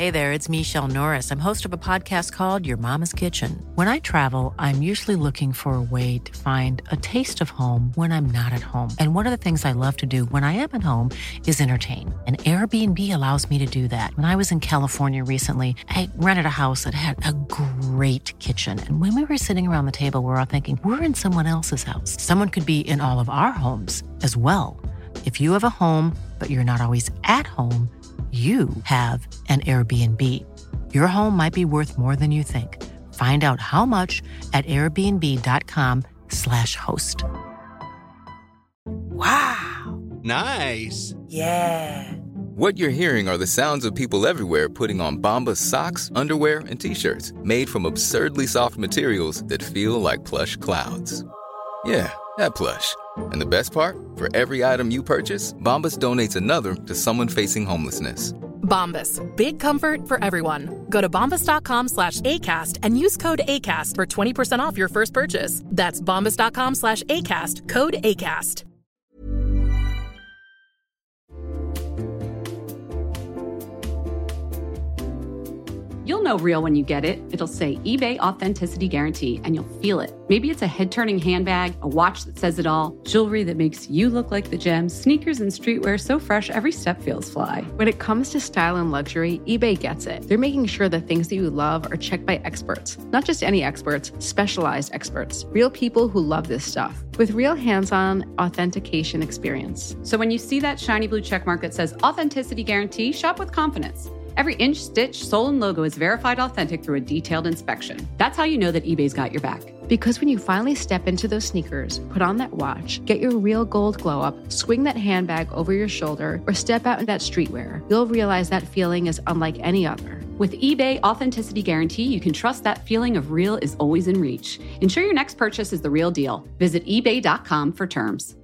Hey there, it's Michelle Norris. I'm host of a podcast called Your Mama's Kitchen. When I travel, I'm usually looking for a way to find a taste of home when I'm not at home. And one of the things I love to do when I am at home is entertain. And Airbnb allows me to do that. When I was in California recently, I rented a house that had a great kitchen. And when we were sitting around the table, we were all thinking, we're in someone else's house. Someone could be in all of our homes as well. If you have a home, but you're not always at home, you have an Airbnb. Your home might be worth more than you think. Find out how much at airbnb.com/host. Wow. Nice. Yeah. What you're hearing are the sounds of people everywhere putting on Bombas socks, underwear, and T-shirts made from absurdly soft materials that feel like plush clouds. Yeah, that plush. And the best part? For every item you purchase, Bombas donates another to someone facing homelessness. Bombas. Big comfort for everyone. Go to bombas.com/ACAST and use code ACAST for 20% off your first purchase. That's bombas.com/ACAST. Code ACAST. You'll know real when you get it. It'll say eBay Authenticity Guarantee, and you'll feel it. Maybe it's a head-turning handbag, a watch that says it all, jewelry that makes you look like the gem, sneakers and streetwear so fresh every step feels fly. When it comes to style and luxury, eBay gets it. They're making sure the things that you love are checked by experts. Not just any experts, specialized experts. Real people who love this stuff. With real hands-on authentication experience. So when you see that shiny blue checkmark that says Authenticity Guarantee, shop with confidence. Every inch, stitch, sole, and logo is verified authentic through a detailed inspection. That's how you know that eBay's got your back. Because when you finally step into those sneakers, put on that watch, get your real gold glow up, swing that handbag over your shoulder, or step out in that streetwear, you'll realize that feeling is unlike any other. With eBay Authenticity Guarantee, you can trust that feeling of real is always in reach. Ensure your next purchase is the real deal. Visit ebay.com for terms.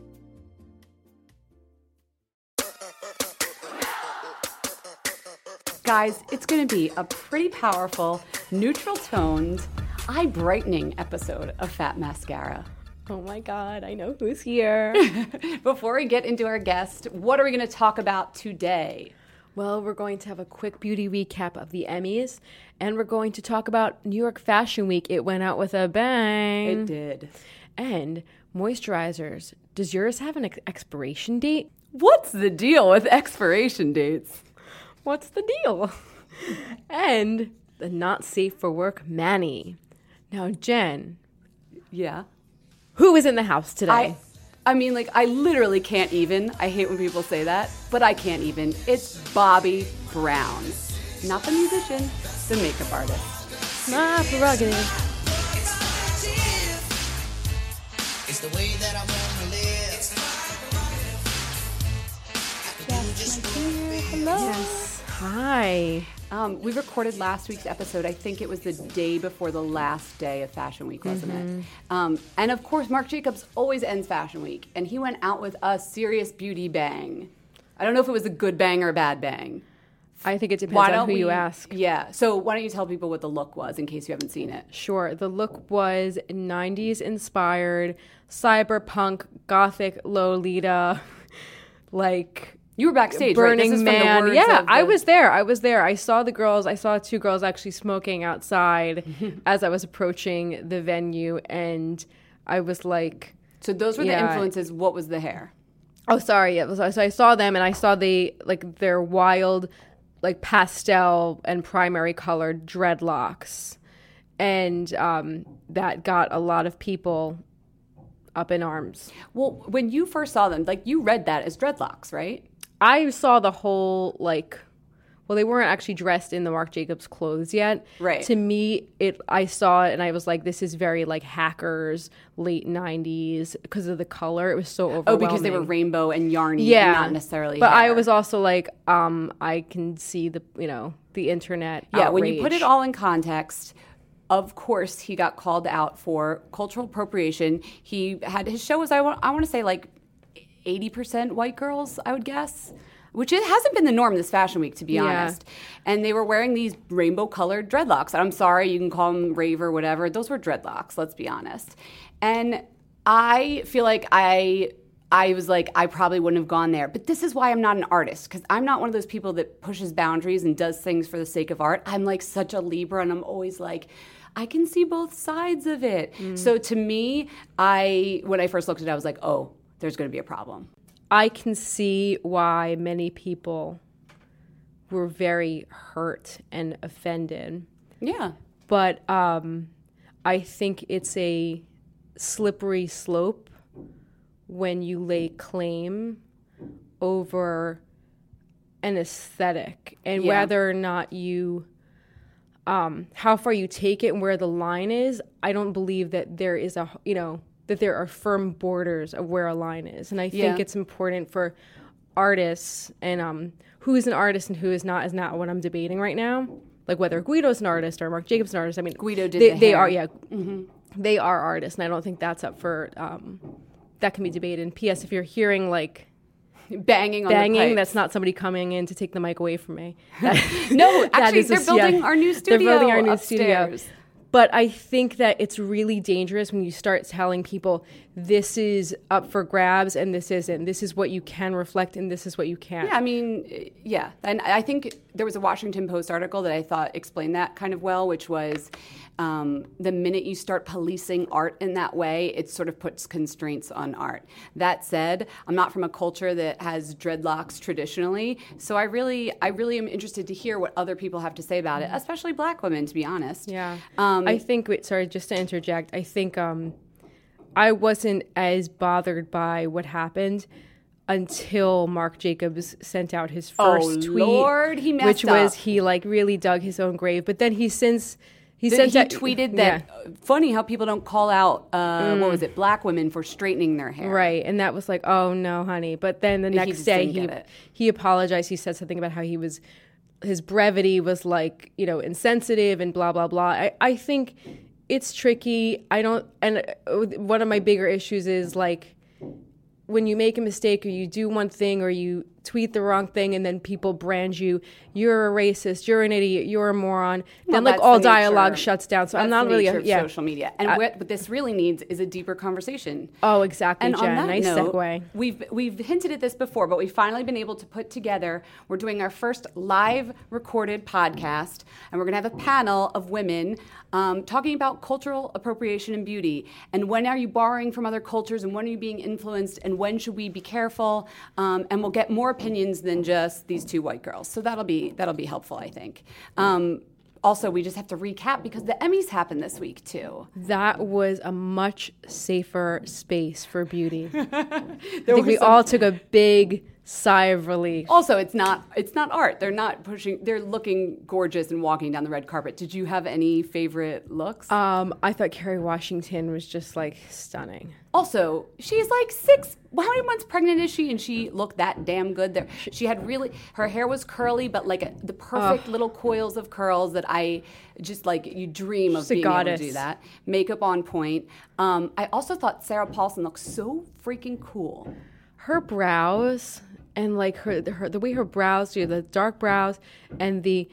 Guys, it's going to be a pretty powerful, neutral-toned, eye-brightening episode of Fat Mascara. Oh my God, I know who's here. Before we get into our guest, what are we going to talk about today? Well, we're going to have a quick beauty recap of the Emmys, and we're going to talk about New York Fashion Week. It went out with a bang. It did. And moisturizers. Does yours have an expiration date? What's the deal with expiration dates? What's the deal? And the not safe for work Manny. Now, Jen. Yeah? Who is in the house today? I mean, like, I literally can't even. I hate when people say that, but I can't even. It's Bobbi Brown. Not the musician, the makeup artist. My prerogative. It's the way that I want to live. Hello. Yes. Hi. We recorded last week's episode. I think it was the day before the last day of Fashion Week, wasn't it? And of course, Marc Jacobs always ends Fashion Week, and he went out with a serious beauty bang. I don't know if it was a good bang or a bad bang. I think it depends on who you ask. Yeah. So why don't you tell people what the look was in case you haven't seen it? Sure. The look was 90s inspired, cyberpunk, gothic Lolita, like... You were backstage, Burning right? This is Man. From the words yeah, of the... I was there. I saw the girls. I saw two girls actually smoking outside as I was approaching the venue, and I was like... So those were the influences. What was the hair? Oh, sorry. Yeah. So I saw them, and I saw their wild, like, pastel and primary colored dreadlocks, and that got a lot of people up in arms. Well, when you first saw them, like, you read that as dreadlocks, right? I saw the whole, like, well, they weren't actually dressed in the Marc Jacobs clothes yet. Right. To me, I saw it and I was like, this is very, like, Hackers, late 90s, because of the color. It was so overwhelming. Oh, because they were rainbow and yarny, yeah, not necessarily But hair. I was also like, I can see the internet Yeah, outrage. when you put it all in context... Of course, he got called out for cultural appropriation. He had his show was I want to say like 80% white girls, I would guess, which it hasn't been the norm this Fashion Week, to be honest. And they were wearing these rainbow-colored dreadlocks. I'm sorry, you can call them rave or whatever. Those were dreadlocks, let's be honest. And I feel like I I was like, I probably wouldn't have gone there. But this is why I'm not an artist, because I'm not one of those people that pushes boundaries and does things for the sake of art. I'm like such a Libra, and I'm always like, I can see both sides of it. So to me, when I first looked at it, I was like, oh, there's going to be a problem. I can see why many people were very hurt and offended. Yeah. But I think it's a slippery slope when you lay claim over an aesthetic and whether or not you, how far you take it and where the line is. I don't believe that there is that there are firm borders of where a line is. And I think it's important for artists, and who is an artist and who is not what I'm debating right now. Like whether Guido's an artist or Marc Jacobs an artist. I mean, Guido did they are, they are artists, and I don't think that's up for that can be debated. And P.S. if you're hearing like banging on the pipes, that's not somebody coming in to take the mic away from me. No, actually, they're building our new studio. They're building our new upstairs. studio. But I think that it's really dangerous when you start telling people this is up for grabs and this isn't. This is what you can reflect and this is what you can't. Yeah, I mean, yeah. And I think there was a Washington Post article that I thought explained that kind of well, which was the minute you start policing art in that way, it sort of puts constraints on art. That said, I'm not from a culture that has dreadlocks traditionally, so I really am interested to hear what other people have to say about it, especially Black women, to be honest. Yeah. I think, sorry, just to interject, I think I wasn't as bothered by what happened until Marc Jacobs sent out his first tweet. Oh, Lord, he messed which up. was he like really dug his own grave. But then he tweeted that, funny how people don't call out, what was it, Black women for straightening their hair. Right, and that was like, oh no, honey. But then the next day he apologized. He said something about how his brevity was like, insensitive and blah, blah, blah. I think it's tricky. And one of my bigger issues is like when you make a mistake or you do one thing or you tweet the wrong thing and then people brand you, you're a racist, you're an idiot, you're a moron, then like all dialogue shuts down. So I'm not really social media. And what this really needs is a deeper conversation. Oh, exactly, and Jen. On that nice note, segue. We've hinted at this before, but we've finally been able to put together, we're doing our first live recorded podcast, and we're going to have a panel of women talking about cultural appropriation and beauty, and when are you borrowing from other cultures, and when are you being influenced, and when should we be careful, and we'll get more opinions than just these two white girls. So that'll be helpful, I think. Also, we just have to recap because the Emmys happened this week too. That was a much safer space for beauty. I think we all took a big sigh of relief. Also, it's not art. They're looking gorgeous and walking down the red carpet. Did you have any favorite looks? I thought Kerry Washington was just like stunning. Also, she's like 6. How many months pregnant is she? And she looked that damn good there. She had her hair was curly, but like the perfect little coils of curls that I just like, you dream of being able to do that. Makeup on point. I also thought Sarah Paulson looked so freaking cool. Her brows and like her the way her brows do, the dark brows and the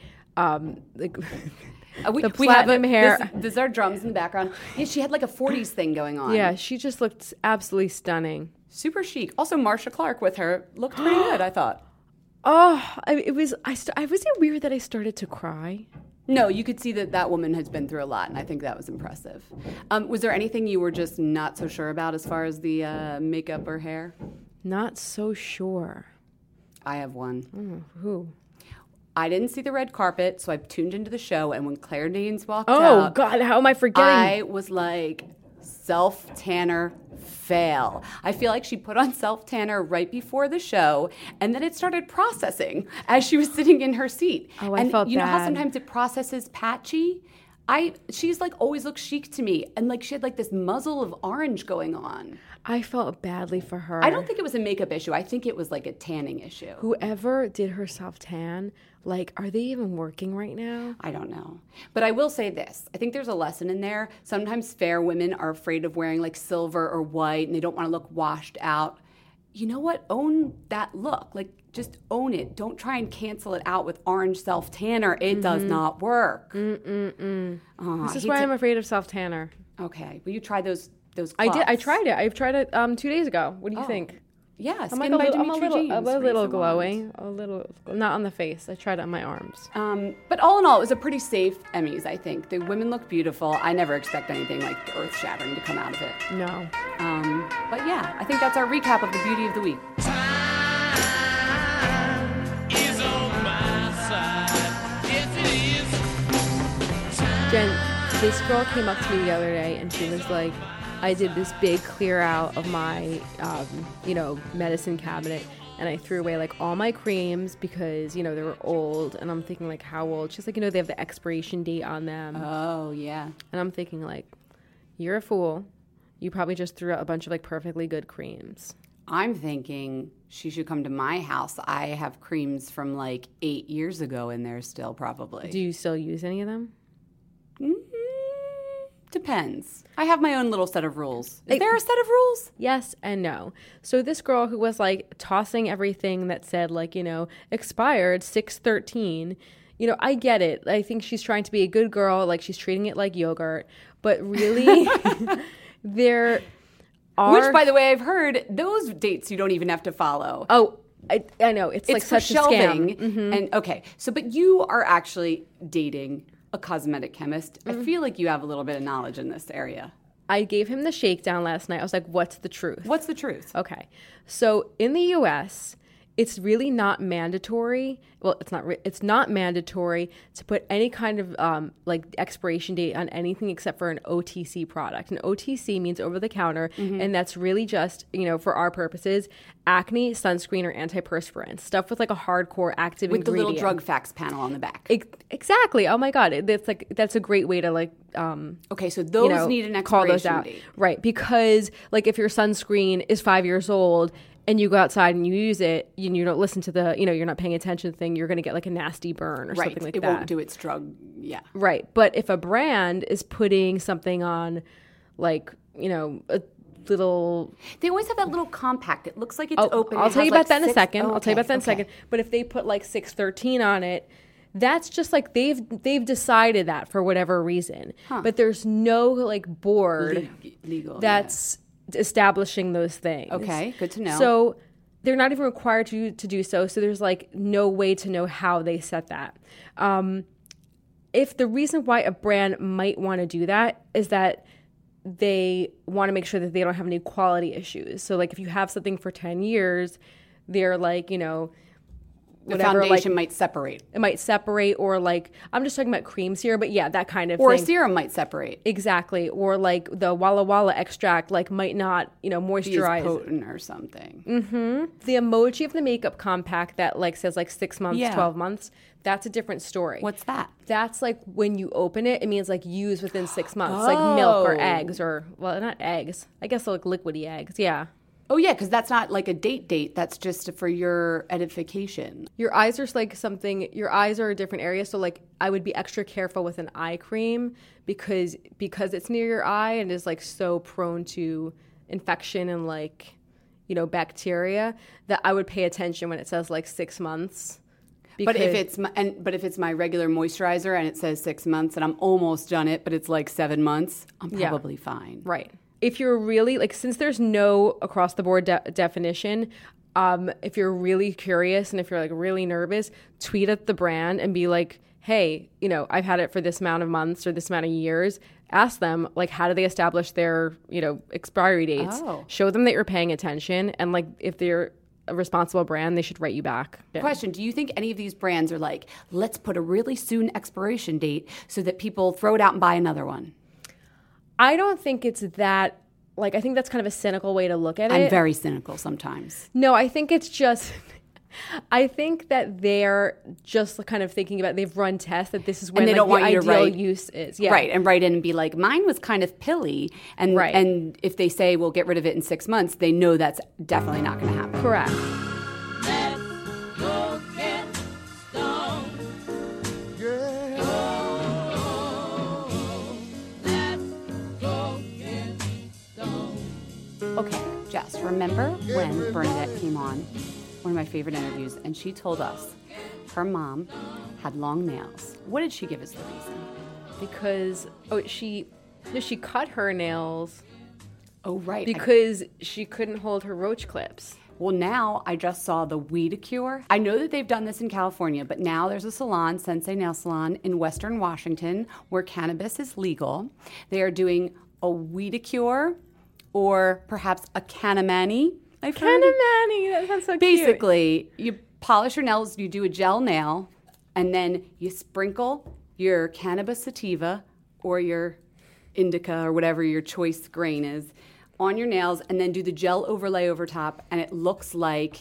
the platinum hair. These are drums in the background. Yeah, she had like a 40s thing going on. Yeah, she just looked absolutely stunning. Super chic. Also, Marcia Clark with her looked pretty good, I thought. Oh, was it weird that I started to cry? No, you could see that woman has been through a lot, and I think that was impressive. Was there anything you were just not so sure about as far as the makeup or hair? Not so sure. I have one. Who? I didn't see the red carpet, so I tuned into the show, and when Claire Danes walked out... Oh, God, how am I forgetting? I was like, self-tanner fail. I feel like she put on self-tanner right before the show, and then it started processing as she was sitting in her seat. Oh, I felt bad. You know how sometimes it processes patchy? She's like always looks chic to me, and like she had like this muzzle of orange going on. I felt badly for her. I don't think it was a makeup issue. I think it was like a tanning issue. Whoever did her self-tan, like, are they even working right now? I don't know. But I will say this. I think there's a lesson in there. Sometimes fair women are afraid of wearing like silver or white, and they don't want to look washed out. You know what? Own that look. Like, just own it. Don't try and cancel it out with orange self-tanner. It does not work. This is why I'm afraid of self-tanner. Okay. Will you try those I did. I cloths? tried it. I tried it 2 days ago. What do you think? Yeah, I'm like Skin by I'm Dimitri James. a Raise little the glowing, a little, not on the face. I tried it on my arms. But all in all, it was a pretty safe Emmys, I think. The women looked beautiful. I never expect anything like earth-shattering to come out of it. No. But yeah, I think that's our recap of the beauty of the week. Is on my side. Yes, it is. Jen, this girl came up to me the other day and she was like, I did this big clear out of my, medicine cabinet, and I threw away like all my creams because, they were old. And I'm thinking like, how old? She's like, they have the expiration date on them. Oh, yeah. And I'm thinking like, you're a fool. You probably just threw out a bunch of like perfectly good creams. I'm thinking she should come to my house. I have creams from like 8 years ago in there still, probably. Do you still use any of them? Depends. I have my own little set of rules. Is there a set of rules? Yes and no. So this girl who was like tossing everything that said like, expired 6/13, I get it. I think she's trying to be a good girl, like she's treating it like yogurt, but really there are... Which, by the way, I've heard those dates you don't even have to follow. Oh, I know. It's like for such shelving. a scam. Mm-hmm. And okay, but you are actually dating a cosmetic chemist. I feel like you have a little bit of knowledge in this area. I gave him the shakedown last night. I was like, what's the truth? What's the truth? Okay. So in the US, it's really not mandatory. Well, it's not mandatory to put any kind of like expiration date on anything except for an OTC product. An OTC means over the counter, and that's really just, for our purposes, acne, sunscreen, or antiperspirant. Stuff with like a hardcore active With ingredient. the little drug facts panel on the back. Exactly. Oh my God. That's a great way to like... okay, so those need an call those expiration out. date. Right. Because like if your sunscreen is 5 years old and you go outside and you use it and you don't listen to the, you're not paying attention to the thing, you're going to get like a nasty burn or something like that. It won't do its drug, yeah. Right. But if a brand is putting something on like, a little... They always have that little compact. It looks like it's open. I'll tell you about that in a second. I'll tell you about that in a second. But if they put like 6/13 on it, that's just like they've decided that for whatever reason. But there's no like board legal that's establishing those things. Okay, good to know. So they're not even required to do so. So there's like no way to know how they set that. If the reason why a brand might want to do that is that they want to make sure that they don't have any quality issues. So like if you have something for 10 years, they're like, the whatever, foundation like, might separate. It might separate, or like, I'm just talking about creams here, but yeah, that kind of or thing. A serum might separate. Exactly. Or like the Walla Walla extract, like might not, moisturize. Be as potent or something. Mm-hmm. The emoji of the makeup compact that like says like 6 months, 12 months, that's a different story. What's that? That's like when you open it, it means like use within 6 months, like milk or eggs or, well, not eggs. I guess like liquidy eggs. Yeah. Oh, yeah, because that's not like a date. That's just for your edification. Your eyes are like something, your eyes are a different area. So like I would be extra careful with an eye cream because it's near your eye and is like so prone to infection and like, bacteria that I would pay attention when it says like 6 months. But if it's my regular moisturizer and it says 6 months and I'm almost done it, but it's like 7 months, I'm probably fine. Right. If you're really like, since there's no across the board definition, if you're really curious and if you're like really nervous, tweet at the brand and be like, hey, I've had it for this amount of months or this amount of years. Ask them like, how do they establish their, expiry dates? Show them that you're paying attention. And like, if they're a responsible brand, they should write you back. Question, do you think any of these brands are like, let's put a really soon expiration date so that people throw it out and buy another one? I don't think it's that, like, I think that's kind of a cynical way to look at it. I'm very cynical sometimes. No, I think it's just, I think that they're just kind of thinking about, they've run tests that this is when and they like, don't want the you to ideal write, use is. Yeah. Right, and write in and be like, mine was kind of pilly. And, and if they say, we'll get rid of it in 6 months, they know that's definitely not going to happen. Correct. Okay, Jess, remember when Bernadette came on, one of my favorite interviews, and she told us her mom had long nails. What did she give us the reason? Because, she cut her nails. Oh, right. Because she couldn't hold her roach clips. Well, now I just saw the Weedicure. I know that they've done this in California, but now there's a salon, Sensei Nail Salon, in Western Washington where cannabis is legal. They are doing a Weedicure or perhaps a Canamani. Canamani, that sounds so cute. Basically, you polish your nails, you do a gel nail, and then you sprinkle your cannabis sativa or your indica or whatever your choice grain is on your nails, and then do the gel overlay over top, and it looks like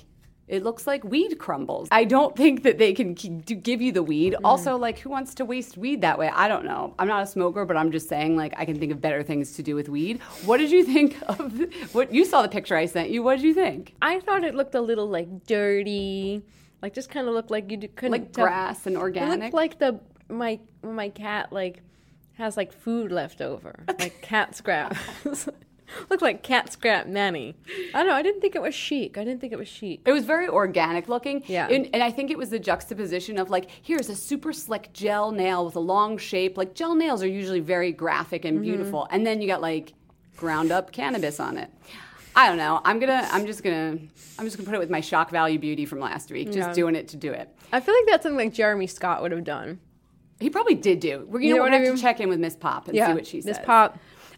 weed crumbles. I don't think that they can give you the weed. Also, like, who wants to waste weed that way? I don't know. I'm not a smoker, but I'm just saying, like, I can think of better things to do with weed. What did you think of what you saw the picture I sent you? What did you think? I thought it looked a little, like, dirty. Like, just kind of looked like you couldn't like tell. Grass and organic. It looked like my cat, like, has, like, food left over. Like cat scraps. Looked like cat scrap nanny. I don't know. I didn't think it was chic. It was very organic looking. Yeah. And I think it was the juxtaposition of, like, here's a super slick gel nail with a long shape. Like, gel nails are usually very graphic and beautiful. And then you got, like, ground up cannabis on it. I don't know. I'm just gonna put it with my shock value beauty from last week. Just doing it to do it. I feel like that's something like Jeremy Scott would have done. He probably did do. We're gonna have to check in with Miss Pop and see what she says. Miss Pop.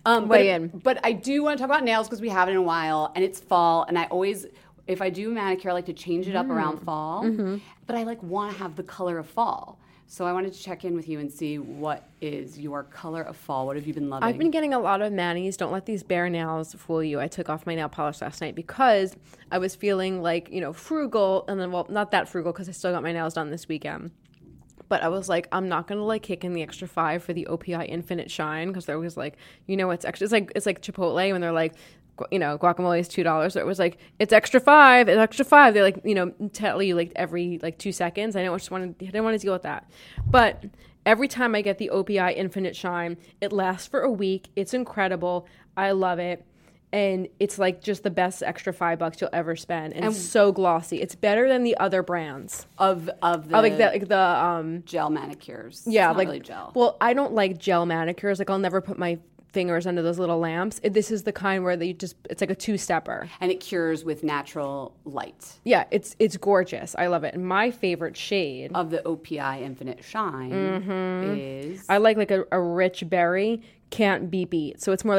But I do want to talk about nails because we haven't in a while, and it's fall, and I always, if I do manicure, I like to change it up around fall, but I want to have the color of fall. So I wanted to check in with you and see what is your color of fall. What have you been loving? I've been getting a lot of manis. Don't let these bare nails fool you. I took off my nail polish last night because I was feeling like, frugal, and then, well, not that frugal because I still got my nails done this weekend. But I was like, I'm not gonna kick in the extra $5 for the OPI Infinite Shine because there was it's extra. It's like Chipotle when they're like, guacamole is $2. So it was like, it's extra $5, it's extra $5. They tell you every 2 seconds. I didn't want to deal with that. But every time I get the OPI Infinite Shine, it lasts for a week. It's incredible. I love it. And it's just the best extra $5 you'll ever spend, and it's so glossy. It's better than the other brands of the gel manicures. Yeah, it's not really gel. Well, I don't like gel manicures. I'll never put my fingers under those little lamps. This is the kind where it's like a 2-stepper, and it cures with natural light. Yeah, it's gorgeous. I love it. And my favorite shade of the OPI Infinite Shine is I like a rich berry. Can't be beat. So it's more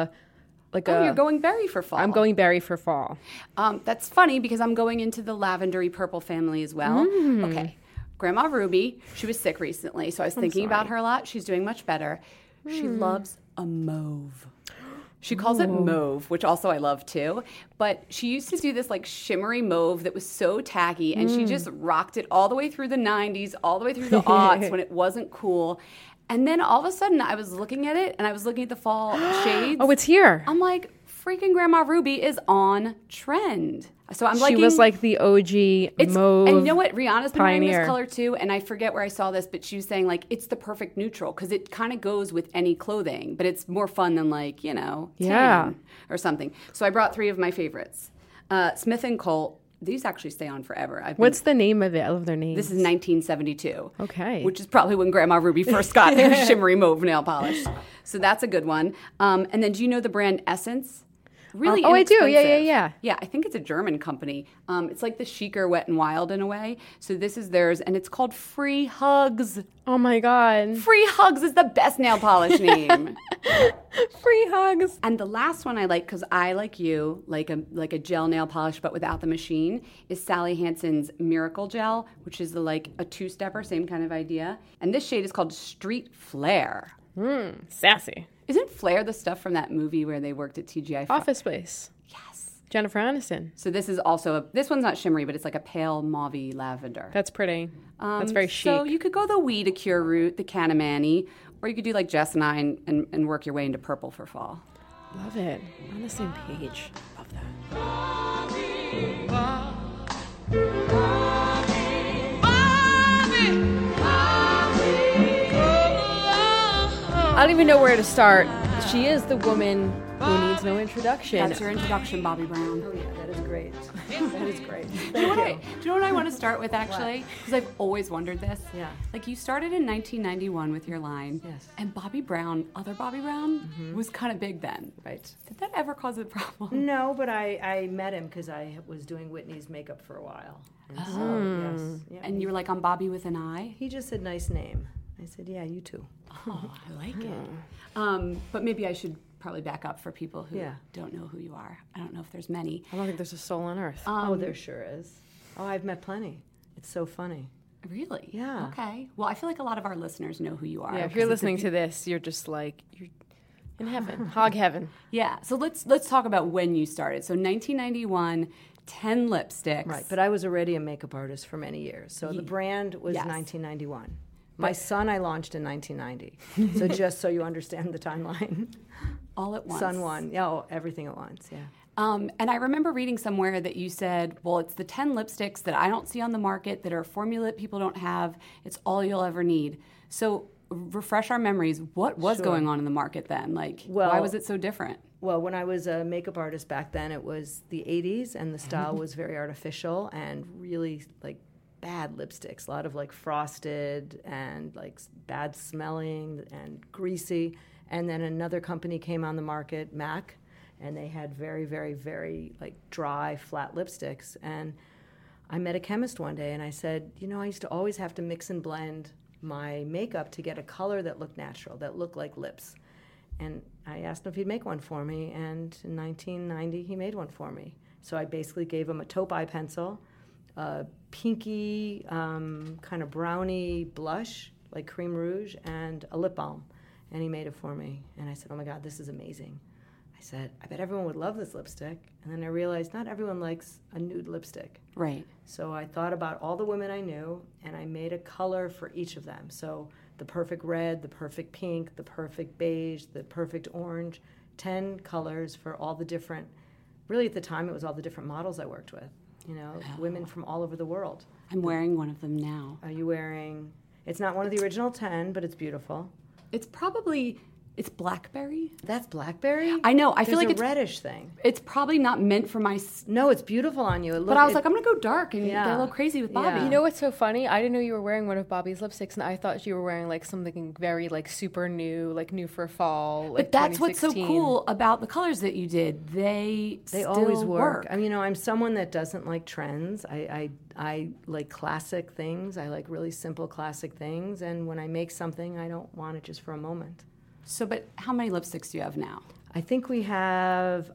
you're going berry for fall. I'm going berry for fall. That's funny because I'm going into the lavendery purple family as well. Okay. Grandma Ruby, she was sick recently, so I was thinking about her a lot. She's doing much better. She loves a mauve. She calls it mauve, which also I love too. But she used to do this shimmery mauve that was so tacky, and she just rocked it all the way through the 90s, all the way through the aughts when it wasn't cool. And then all of a sudden, I was looking at it, and I was looking at the fall shades. Oh, it's here. I'm like, freaking Grandma Ruby is on trend. So I'm she was like the OG mauve. And you know what? Rihanna's been wearing pioneer. this color too, and I forget where I saw this, but she was saying it's the perfect neutral because it kind of goes with any clothing, but it's more fun than tan or something. So I brought 3 of my favorites. Smith & Colt. These actually stay on forever. What's the name of it? I love their names. This is 1972. Okay. Which is probably when Grandma Ruby first got her shimmery mauve nail polish. So that's a good one. And then do you know the brand Essence? Really I do. inexpensive. Yeah. Yeah, I think it's a German company. It's like the chicer Wet n Wild in a way. So this is theirs, and it's called Free Hugs. Oh, my God. Free Hugs is the best nail polish name. Free Hugs. And the last one I like, because I, like you, like a gel nail polish but without the machine, is Sally Hansen's Miracle Gel, which is a 2-stepper, same kind of idea. And this shade is called Street Flare. Sassy. Isn't Flare the stuff from that movie where they worked at TGI? Office Space. Yes. Jennifer Aniston. So this is also this one's not shimmery, but it's like a pale mauve-y lavender. That's pretty. That's very chic. So you could go the Weedicure route, the Canamani, or you could do like Jess and I and work your way into purple for fall. Love it. We're on the same page. Love that. I don't even know where to start. She is the woman Who needs no introduction? That's your introduction, Bobby Brown. Oh yeah, that is great. That is great. Do you know what I want to start with, actually? Because I've always wondered this. Yeah. Like, you started in 1991 with your line. Yes. And Bobby Brown, other Bobby Brown, was kind of big then. Right. Did that ever cause a problem? No, but I met him because I was doing Whitney's makeup for a while. And so, yes. Yeah. And you were like, I'm Bobby with an I? He just said, nice name. I said, yeah, you too. Oh, I like it. But maybe I should probably back up for people who don't know who you are. I don't know if there's many. I don't think there's a soul on earth. Oh, there sure is. Oh, I've met plenty. It's so funny. Really? Yeah. Okay. Well, I feel like a lot of our listeners know who you are. Yeah, if you're listening to this, you're just like, you're in heaven, hog heaven. Yeah. So let's talk about when you started. So 1991, 10 lipsticks. Right, but I was already a makeup artist for many years. So the brand was 1991. My son I launched in 1990. So just so you understand the timeline. All at once. Son one. Yeah, everything at once, yeah. And I remember reading somewhere that you said, well, it's the 10 lipsticks that I don't see on the market that are a formula that people don't have. It's all you'll ever need. So refresh our memories. What was going on in the market then? Like, why was it so different? Well, when I was a makeup artist back then, it was the 80s, and the style was very artificial and really, like, bad lipsticks. A lot of, like, frosted and, like, bad smelling and greasy. And then another company came on the market, MAC, and they had very, very, very, like, dry, flat lipsticks. And I met a chemist one day, and I said, you know, I used to always have to mix and blend my makeup to get a color that looked natural, that looked like lips. And I asked him if he'd make one for me, and in 1990, he made one for me. So I basically gave him a taupe eye pencil, a pinky, kind of brownie blush, like cream rouge, and a lip balm. And he made it for me. And I said, oh my God, this is amazing. I said, I bet everyone would love this lipstick. And then I realized not everyone likes a nude lipstick. Right. So I thought about all the women I knew, and I made a color for each of them. So the perfect red, the perfect pink, the perfect beige, the perfect orange, 10 colors for all the different, really at the time it was all the different models I worked with, you know, women from all over the world. I'm wearing one of them now. Are you wearing, it's not one of the original 10, but it's beautiful. It's blackberry. That's blackberry? I know. I feel like it's it's a reddish thing. It's probably not meant for my. No, it's beautiful on you. But I was like, I'm gonna go dark and get a little crazy with Bobby. Yeah. You know what's so funny? I didn't know you were wearing one of Bobby's lipsticks, and I thought you were wearing like something very like super new, like new for fall. Like but that's what's so 2016. cool about the colors that you did. They still always work. I mean, you know, I'm someone that doesn't like trends. I like classic things. I like really simple classic things. And when I make something, I don't want it just for a moment. So, but how many lipsticks do you have now? I think we have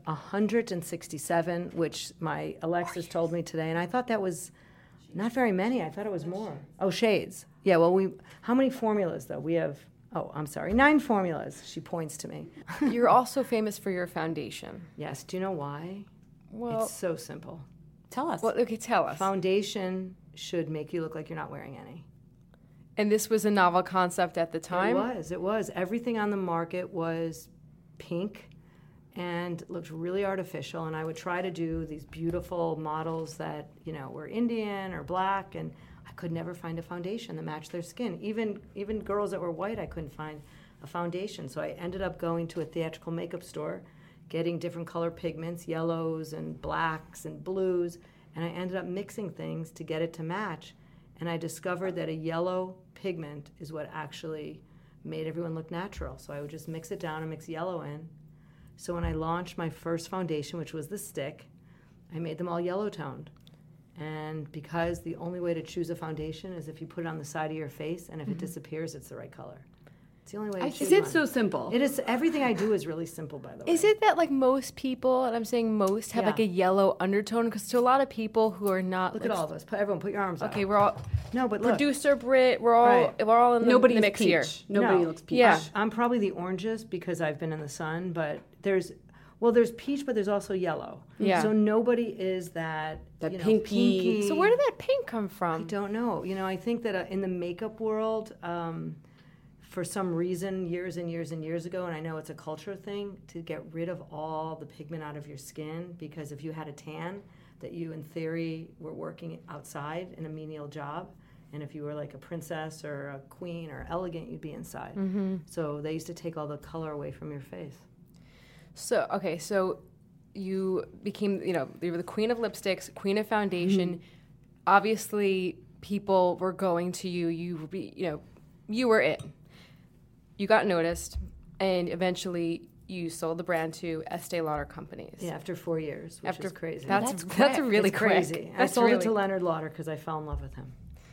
167, which my Alexis told me today, and I thought that was not very many. I thought it was more. Oh, shades. Yeah, well, how many formulas, though? We have, 9 formulas, she points to me. You're also famous for your foundation. Yes, do you know why? Well, it's so simple. Tell us. Well, okay, tell us. Foundation should make you look like you're not wearing any. And this was a novel concept at the time? It was. Everything on the market was pink and looked really artificial, and I would try to do these beautiful models that, you know, were Indian or black, and I could never find a foundation that matched their skin. Even girls that were white, I couldn't find a foundation. So I ended up going to a theatrical makeup store, getting different color pigments, yellows and blacks and blues, and I ended up mixing things to get it to match. And I discovered that a yellow pigment is what actually made everyone look natural. So I would just mix it down and mix yellow in. So when I launched my first foundation, which was the stick, I made them all yellow toned. And because the only way to choose a foundation is if you put it on the side of your face, and if it disappears, it's the right color. It's the only way to choose Is it one. so simple? It is. Everything I do is really simple, by the way. Is it that like most people, and I'm saying most, have like a yellow undertone? Because to a lot of people who are not, Look at all of us. Everyone, put your arms out. Okay, we're all. No, but look. Producer Brit, we're all in the, Nobody's mix peach. here. Nobody No. looks peach. Yeah. I'm probably the orangest because I've been in the sun, but there's peach, but there's also yellow. Yeah. So nobody is that pinky. pinky. So where did that pink come I from? don't know. You know, I think that in the makeup world, for some reason, years and years and years ago, and I know it's a culture thing, to get rid of all the pigment out of your skin, because if you had a tan, that you, in theory, were working outside in a menial job, and if you were like a princess or a queen or elegant, you'd be inside. Mm-hmm. So they used to take all the color away from your face. So you became, you were the queen of lipsticks, queen of foundation. Obviously, people were going to you. You were it. You got noticed, and eventually you sold the brand to Estee Lauder companies. Yeah, after 4 years, which is crazy. That's quick. really It's quick. crazy. I sold it to Leonard Lauder because I fell in love with him.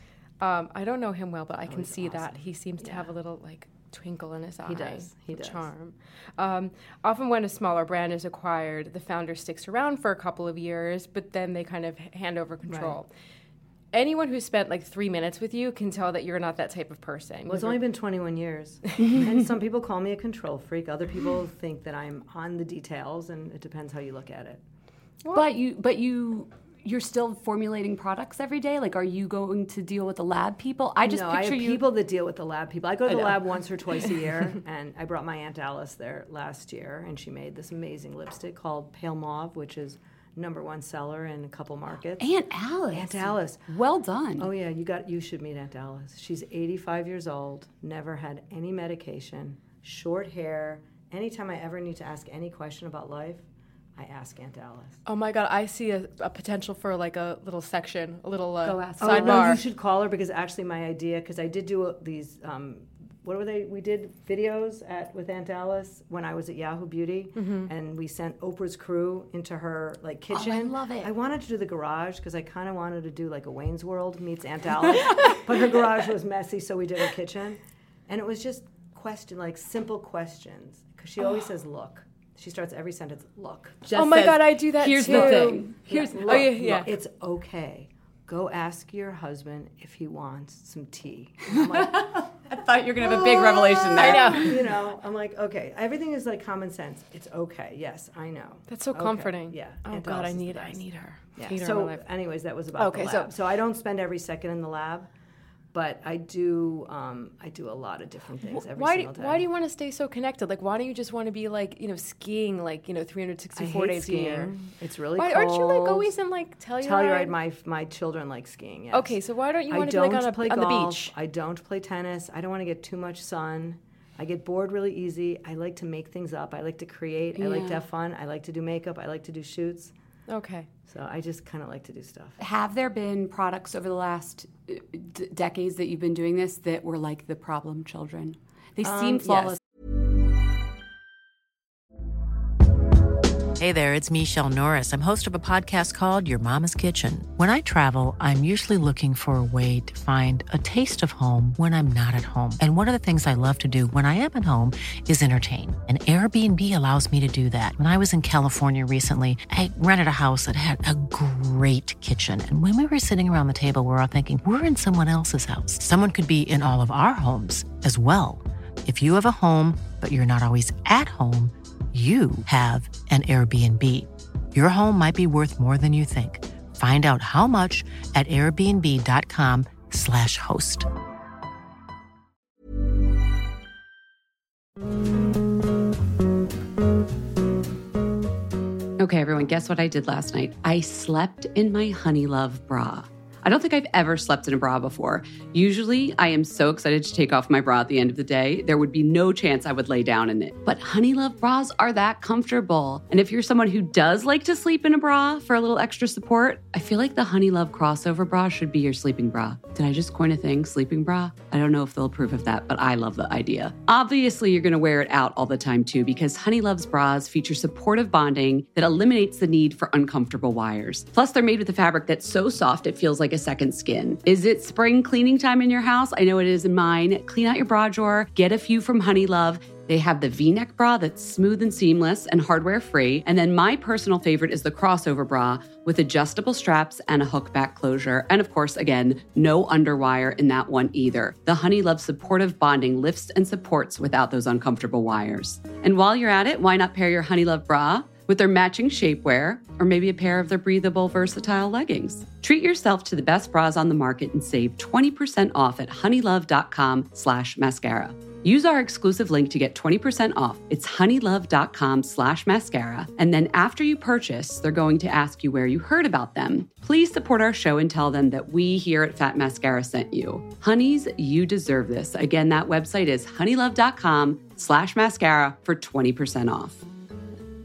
I don't know him well, but I can see awesome. that. He seems to have a little, twinkle in his eye. He does. Charm. Often when a smaller brand is acquired, the founder sticks around for a couple of years, but then they kind of hand over control. Right. Anyone who spent 3 minutes with you can tell that you're not that type of person. Well, it's only been 21 years. And some people call me a control freak. Other people think that I'm on the details, and it depends how you look at it. Well, you're still formulating products every day? Are you going to deal with the lab people? I have people that deal with the lab people. I go to the lab once or twice a year, and I brought my Aunt Alice there last year, and she made this amazing lipstick called Pale Mauve, which is #1 seller in a couple markets. Aunt Alice. Aunt Alice. Well done. Oh yeah, you should meet Aunt Alice. She's 85 years old, never had any medication, short hair. Anytime I ever need to ask any question about life, I ask Aunt Alice. Oh my God, I see a potential for a little section, a little Go ask sidebar. Oh, no, you should call her because actually my idea, because I did do these, what were they? We did videos with Aunt Alice when I was at Yahoo Beauty, and we sent Oprah's crew into her kitchen. Oh, I love it. I wanted to do the garage because I kind of wanted to do a Wayne's World meets Aunt Alice, but her garage was messy, so we did her kitchen, and it was just simple questions because she always says look. She starts every sentence, look. Oh my God, I do that Here's too. the thing. Look, it's okay. Go ask your husband if he wants some tea. And I'm like, I thought you were going to have a big revelation there. I know. I'm like, okay. Everything is common sense. It's okay. Yes, I know. That's so comforting. Yeah. Oh Aunt God, Alice I is need the her. best. I need her. Yeah. So, anyways, that was about the lab. So I don't spend every second in the lab. But I do a lot of different things every single day. Why do you want to stay so connected? Why don't you just want to be skiing 364 days skiing. a year? It's really cold. cold. Aren't you always in Telluride? Telluride, my children like skiing, yes. Okay, so why don't you want to be on the beach? I don't play tennis. I don't want to get too much sun. I get bored really easy. I like to make things up. I like to create. I like to have fun. I like to do makeup. I like to do shoots. Okay. So I just kind of like to do stuff. Have there been products over the last decades that you've been doing this that were the problem children? They seem flawless. Yes. Hey there, it's Michelle Norris. I'm host of a podcast called Your Mama's Kitchen. When I travel, I'm usually looking for a way to find a taste of home when I'm not at home. And one of the things I love to do when I am at home is entertain. And Airbnb allows me to do that. When I was in California recently, I rented a house that had a great kitchen. And when we were sitting around the table, we were all thinking, we're in someone else's house. Someone could be in all of our homes as well. If you have a home, but you're not always at home, you have an Airbnb. Your home might be worth more than you think. Find out how much at airbnb.com/host. Okay, everyone, guess what I did last night? I slept in my Honey Love bra. I don't think I've ever slept in a bra before. Usually, I am so excited to take off my bra at the end of the day, there would be no chance I would lay down in it. But Honey Love bras are that comfortable. And if you're someone who does like to sleep in a bra for a little extra support, I feel like the Honey Love crossover bra should be your sleeping bra. Did I just coin a thing, sleeping bra? I don't know if they'll approve of that, but I love the idea. Obviously, you're gonna wear it out all the time too, because Honey Love's bras feature supportive bonding that eliminates the need for uncomfortable wires. Plus, they're made with a fabric that's so soft it feels like a second skin. Is it spring cleaning time in your house? I know it is in mine. Clean out your bra drawer, get a few from Honey Love. They have the V-neck bra that's smooth and seamless and hardware-free. And then my personal favorite is the crossover bra with adjustable straps and a hook back closure. And of course, again, no underwire in that one either. The Honey Love supportive bonding lifts and supports without those uncomfortable wires. And while you're at it, why not pair your Honey Love bra with their matching shapewear, or maybe a pair of their breathable, versatile leggings? Treat yourself to the best bras on the market and save 20% off at honeylove.com/mascara. Use our exclusive link to get 20% off. It's honeylove.com/mascara. And then after you purchase, they're going to ask you where you heard about them. Please support our show and tell them that we here at Fat Mascara sent you. Honeys, you deserve this. Again, that website is honeylove.com/mascara for 20% off.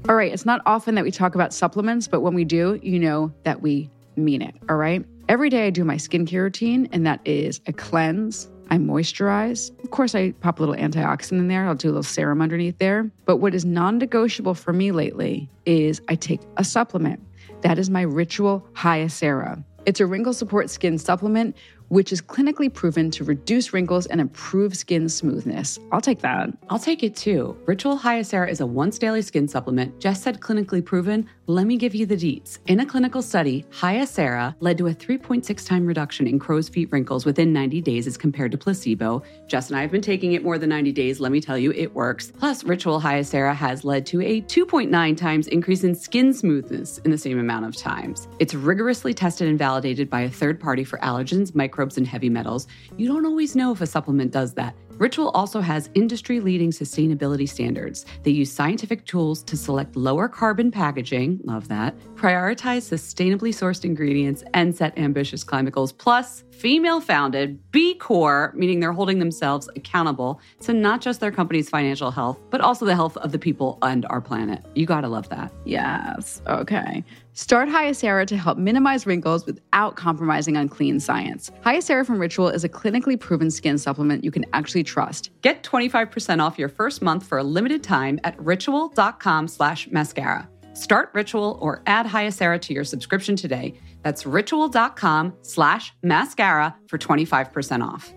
All right, it's not often that we talk about supplements, but when we do, you know that we mean it, all right? Every day I do my skincare routine, and that is I cleanse, I moisturize. Of course, I pop a little antioxidant in there. I'll do a little serum underneath there. But what is non-negotiable for me lately is I take a supplement. That is my Ritual Hyacera. It's a wrinkle support skin supplement, which is clinically proven to reduce wrinkles and improve skin smoothness. I'll take that. I'll take it too. Ritual Hyacera is a once daily skin supplement. Jess said clinically proven. Let me give you the deets. In a clinical study, Hyacera led to a 3.6 time reduction in crow's feet wrinkles within 90 days as compared to placebo. Jess and I have been taking it more than 90 days. Let me tell you, it works. Plus, Ritual Hyacera has led to a 2.9 times increase in skin smoothness in the same amount of times. It's rigorously tested and validated by a third party for allergens, microbes, and heavy metals. You don't always know if a supplement does that. Ritual also has industry-leading sustainability standards. They use scientific tools to select lower carbon packaging, love that, prioritize sustainably sourced ingredients, and set ambitious climate goals. Plus, female-founded, B Corp, meaning they're holding themselves accountable to not just their company's financial health, but also the health of the people and our planet. You gotta love that. Yes. Okay. Start Hyacera to help minimize wrinkles without compromising on clean science. Hyacera from Ritual is a clinically proven skin supplement you can actually trust. Get 25% off your first month for a limited time at ritual.com/mascara. Start Ritual or add Hyacera to your subscription today. That's ritual.com/mascara for 25% off.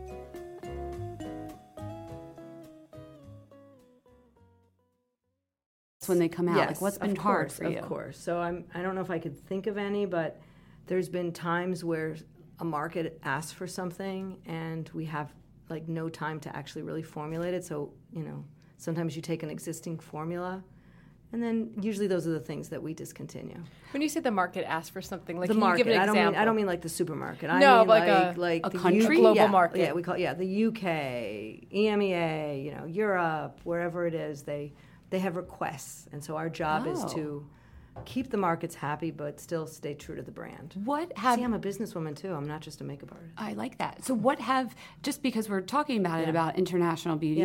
When they come out, Yes, like what's been hard for you? Of course. So I don't know if I could think of any, but there's been times where a market asks for something and we have like no time to actually really formulate it. So, you know, sometimes you take an existing formula and then usually those are the things that we discontinue. When you say the market asks for something, like The can market. you give an example? I don't mean like the supermarket. No, I mean like like a the country? UK, Global market. Yeah, we call it, the UK, EMEA, you know, Europe, wherever it is, they have requests. And so our job is to keep the markets happy, but still stay true to the brand. See, I'm a businesswoman too. I'm not just a makeup artist. I like that. So just because we're talking about it, about international beauty,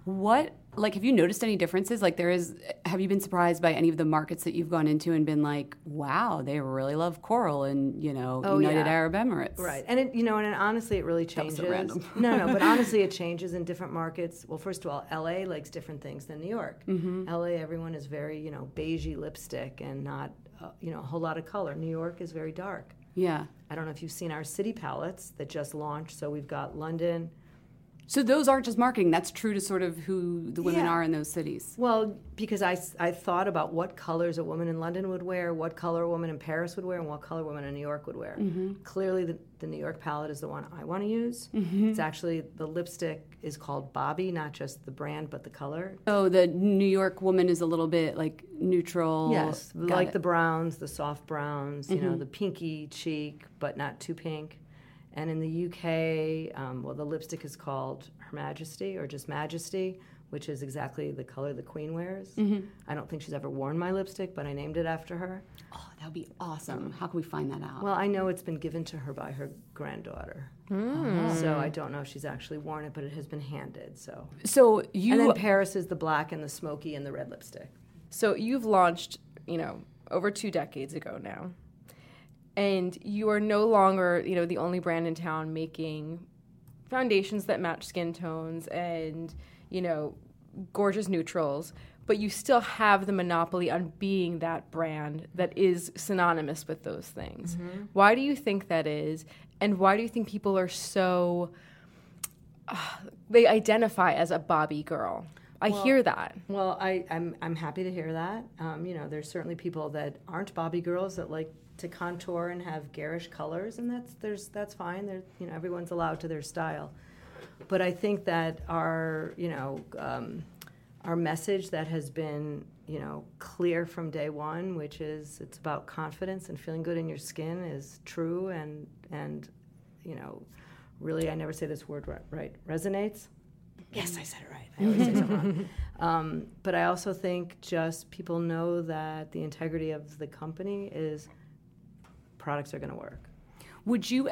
have you noticed any differences? Like have you been surprised by any of the markets that you've gone into and been like, wow, they really love coral in, United Arab Emirates? Right. And and honestly, it really changes. That was so random. No, but honestly, it changes in different markets. Well, first of all, LA likes different things than New York. Mm-hmm. LA, everyone is very, beigey lipstick and not, a whole lot of color. New York is very dark. Yeah. I don't know if you've seen our city palettes that just launched. So we've got London. So those aren't just marketing. That's true to sort of who the women are in those cities. Well, because I thought about what colors a woman in London would wear, what color a woman in Paris would wear, and what color a woman in New York would wear. Mm-hmm. Clearly, the New York palette is the one I want to use. Mm-hmm. It's actually, the lipstick is called Bobbi, not just the brand, but the color. Oh, the New York woman is a little bit like neutral. Yes, like the browns, the soft browns, Mm-hmm. the pinky cheek, but not too pink. And in the UK, the lipstick is called Her Majesty or just Majesty, which is exactly the color the Queen wears. Mm-hmm. I don't think she's ever worn my lipstick, but I named it after her. Oh, that would be awesome. How can we find that out? Well, I know it's been given to her by her granddaughter. So I don't know if she's actually worn it, but it has been handed. And then Paris is the black and the smoky and the red lipstick. So you've launched, over 2 decades ago now. And you are no longer, the only brand in town making foundations that match skin tones and, gorgeous neutrals. But you still have the monopoly on being that brand that is synonymous with those things. Mm-hmm. Why do you think that is? And why do you think people are so... they identify as a Bobbi girl? I hear that. Well, I'm happy to hear that. There's certainly people that aren't Bobbi girls that like to contour and have garish colors, and that's fine. Everyone's allowed to their style. But I think that our message that has been clear from day one, which is it's about confidence and feeling good in your skin, is true and really, I never say this word right, resonates. Yes, I said it right. I always say something wrong. But I also think just people know that the integrity of the company is products are going to work. Have you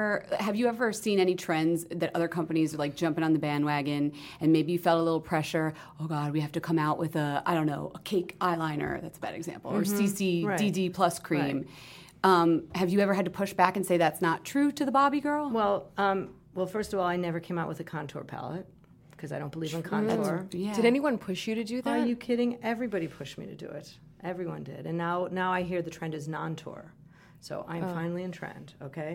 ever seen any trends that other companies are like jumping on the bandwagon and maybe you felt a little pressure? Oh God, we have to come out with a cake eyeliner. That's a bad example. Or CC DD plus cream. Right. Have you ever had to push back and say that's not true to the Bobbi girl? Well, first of all, I never came out with a contour palette because I don't believe in contour. Yeah. Did anyone push you to do that? Are you kidding? Everybody pushed me to do it. Everyone did. And now I hear the trend is non-tour. So I'm finally in trend, okay?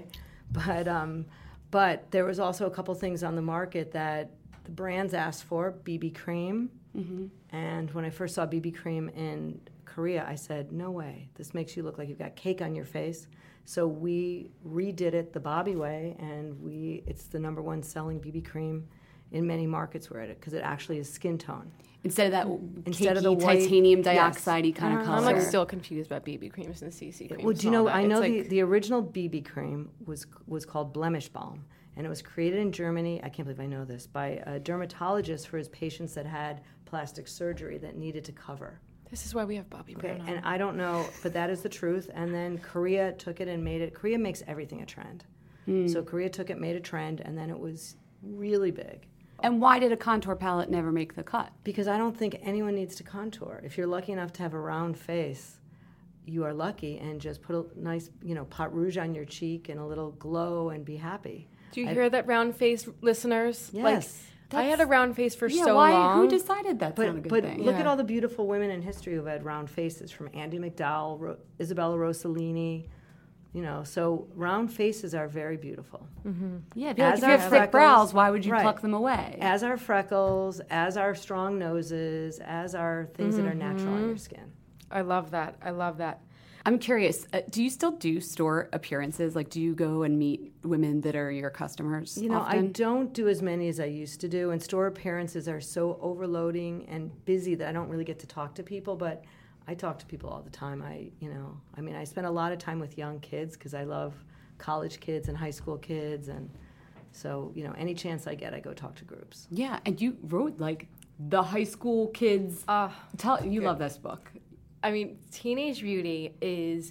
But there was also a couple things on the market that the brands asked for, BB cream. Mm-hmm. And when I first saw BB cream in Korea, I said, no way. This makes you look like you've got cake on your face. So we redid it the Bobbi way, and it's the number one selling BB cream in many markets we're at it because it actually is skin tone. Instead of the white, titanium dioxide kind of color. I'm like still confused about BB creams and CC creams. Well, do you know? I know the original BB cream was called Blemish Balm, and it was created in Germany. I can't believe I know this by a dermatologist for his patients that had plastic surgery that needed to cover. This is why we have Bobbi Brown. And I don't know, but that is the truth. And then Korea took it and made it. Korea makes everything a trend. So Korea took it, made a trend, and then it was really big. And why did a contour palette never make the cut? Because I don't think anyone needs to contour. If you're lucky enough to have a round face, you are lucky, and just put a nice, pot rouge on your cheek and a little glow and be happy. Do you hear that, round face listeners? Yes. I had a round face for so long. Who decided that's not a good thing? But look at all the beautiful women in history who've had round faces, from Andie MacDowell, Isabella Rossellini. So round faces are very beautiful. Mm-hmm. Yeah, if you have thick brows, why would you pluck them away? As our freckles, as our strong noses, as our things that are natural on your skin. I love that. I'm curious, do you still do store appearances? Like, do you go and meet women that are your customers often? I don't do as many as I used to do, and store appearances are so overloading and busy that I don't really get to talk to people, but I talk to people all the time. I spend a lot of time with young kids because I love college kids and high school kids, and so, any chance I get, I go talk to groups. Yeah, and you wrote, the high school kids. You love this book. I mean, Teenage Beauty is,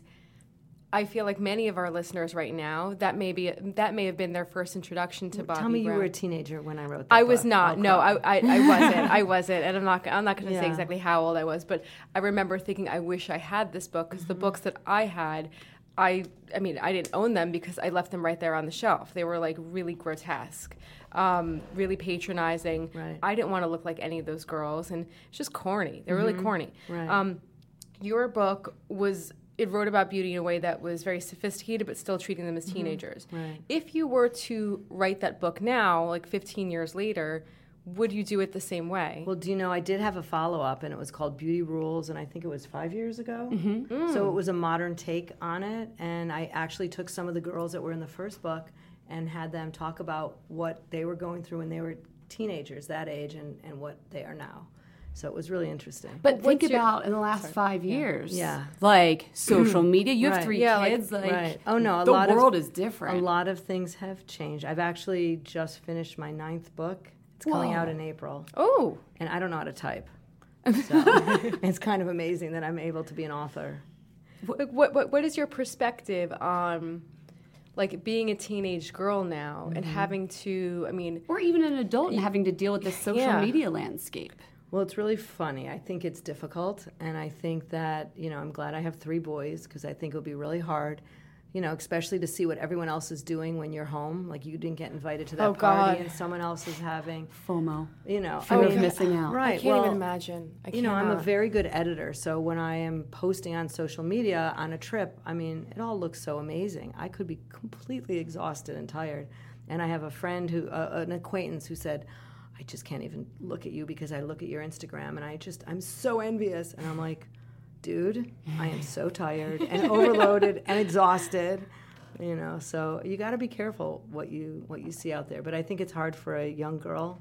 I feel like many of our listeners right now, that may have been their first introduction to Bobbi Brown. Tell me you were a teenager when I wrote that I book. was not. No, I wasn't. And I'm not going to say exactly how old I was, but I remember thinking, I wish I had this book, because the books that I had, I didn't own them because I left them right there on the shelf. They were really grotesque, really patronizing. Right. I didn't want to look like any of those girls, and it's just corny. They're really corny. Right. Your book wrote about beauty in a way that was very sophisticated, but still treating them as teenagers. Right. If you were to write that book now, 15 years later, would you do it the same way? Well, do you know, I did have a follow-up, and it was called Beauty Rules, and I think it was 5 years ago. Mm-hmm. So it was a modern take on it, and I actually took some of the girls that were in the first book and had them talk about what they were going through when they were teenagers, that age, and what they are now. So it was really interesting. But think about in the last 5 years. Yeah. Social media. You have 3 kids. Right. Oh, no. The world is different. A lot of things have changed. I've actually just finished my 9th book. It's coming out in April. Oh. And I don't know how to type. So it's kind of amazing that I'm able to be an author. What is your perspective on being a teenage girl now and having to, or even an adult and having to deal with the social media landscape? Well, it's really funny. I think it's difficult, and I think that, I'm glad I have 3 boys, because I think it'll be really hard, especially to see what everyone else is doing when you're home. You didn't get invited to that party, and someone else is having FOMO. Fear of missing out. Right. I can't even imagine. I'm a very good editor, so when I am posting on social media on a trip, it all looks so amazing. I could be completely exhausted and tired. And I have a friend an acquaintance who said, I just can't even look at you because I look at your Instagram, and I'm so envious. And I'm like, dude, I am so tired and overloaded and exhausted, so you got to be careful what you see out there. But I think it's hard for a young girl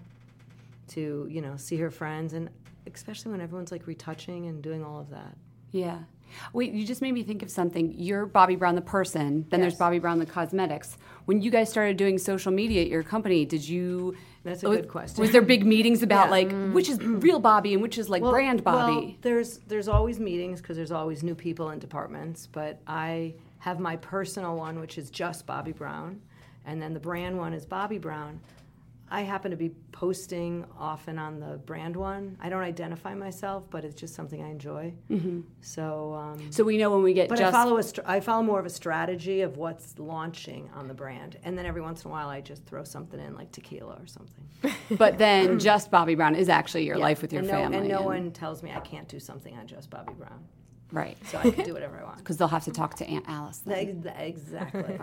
to, see her friends, and especially when everyone's retouching and doing all of that. Yeah. Wait, you just made me think of something. You're Bobbi Brown the person, then there's Bobbi Brown the cosmetics. When you guys started doing social media at your company, did you... That's a good question. Was there big meetings about which is real Bobbi and which is brand Bobbi? Well, there's always meetings because there's always new people in departments, but I have my personal one, which is just Bobbi Brown, and then the brand one is Bobbi Brown. I happen to be posting often on the brand one. I don't identify myself, but it's just something I enjoy. Mm-hmm. So we know when we get but just... I follow more of a strategy of what's launching on the brand. And then every once in a while I just throw something in, like tequila or something. But then just Bobbi Brown is actually your life with your family. And no one tells me I can't do something on just Bobbi Brown. Right. So I can do whatever I want. Because they'll have to talk to Aunt Alice then. Exactly.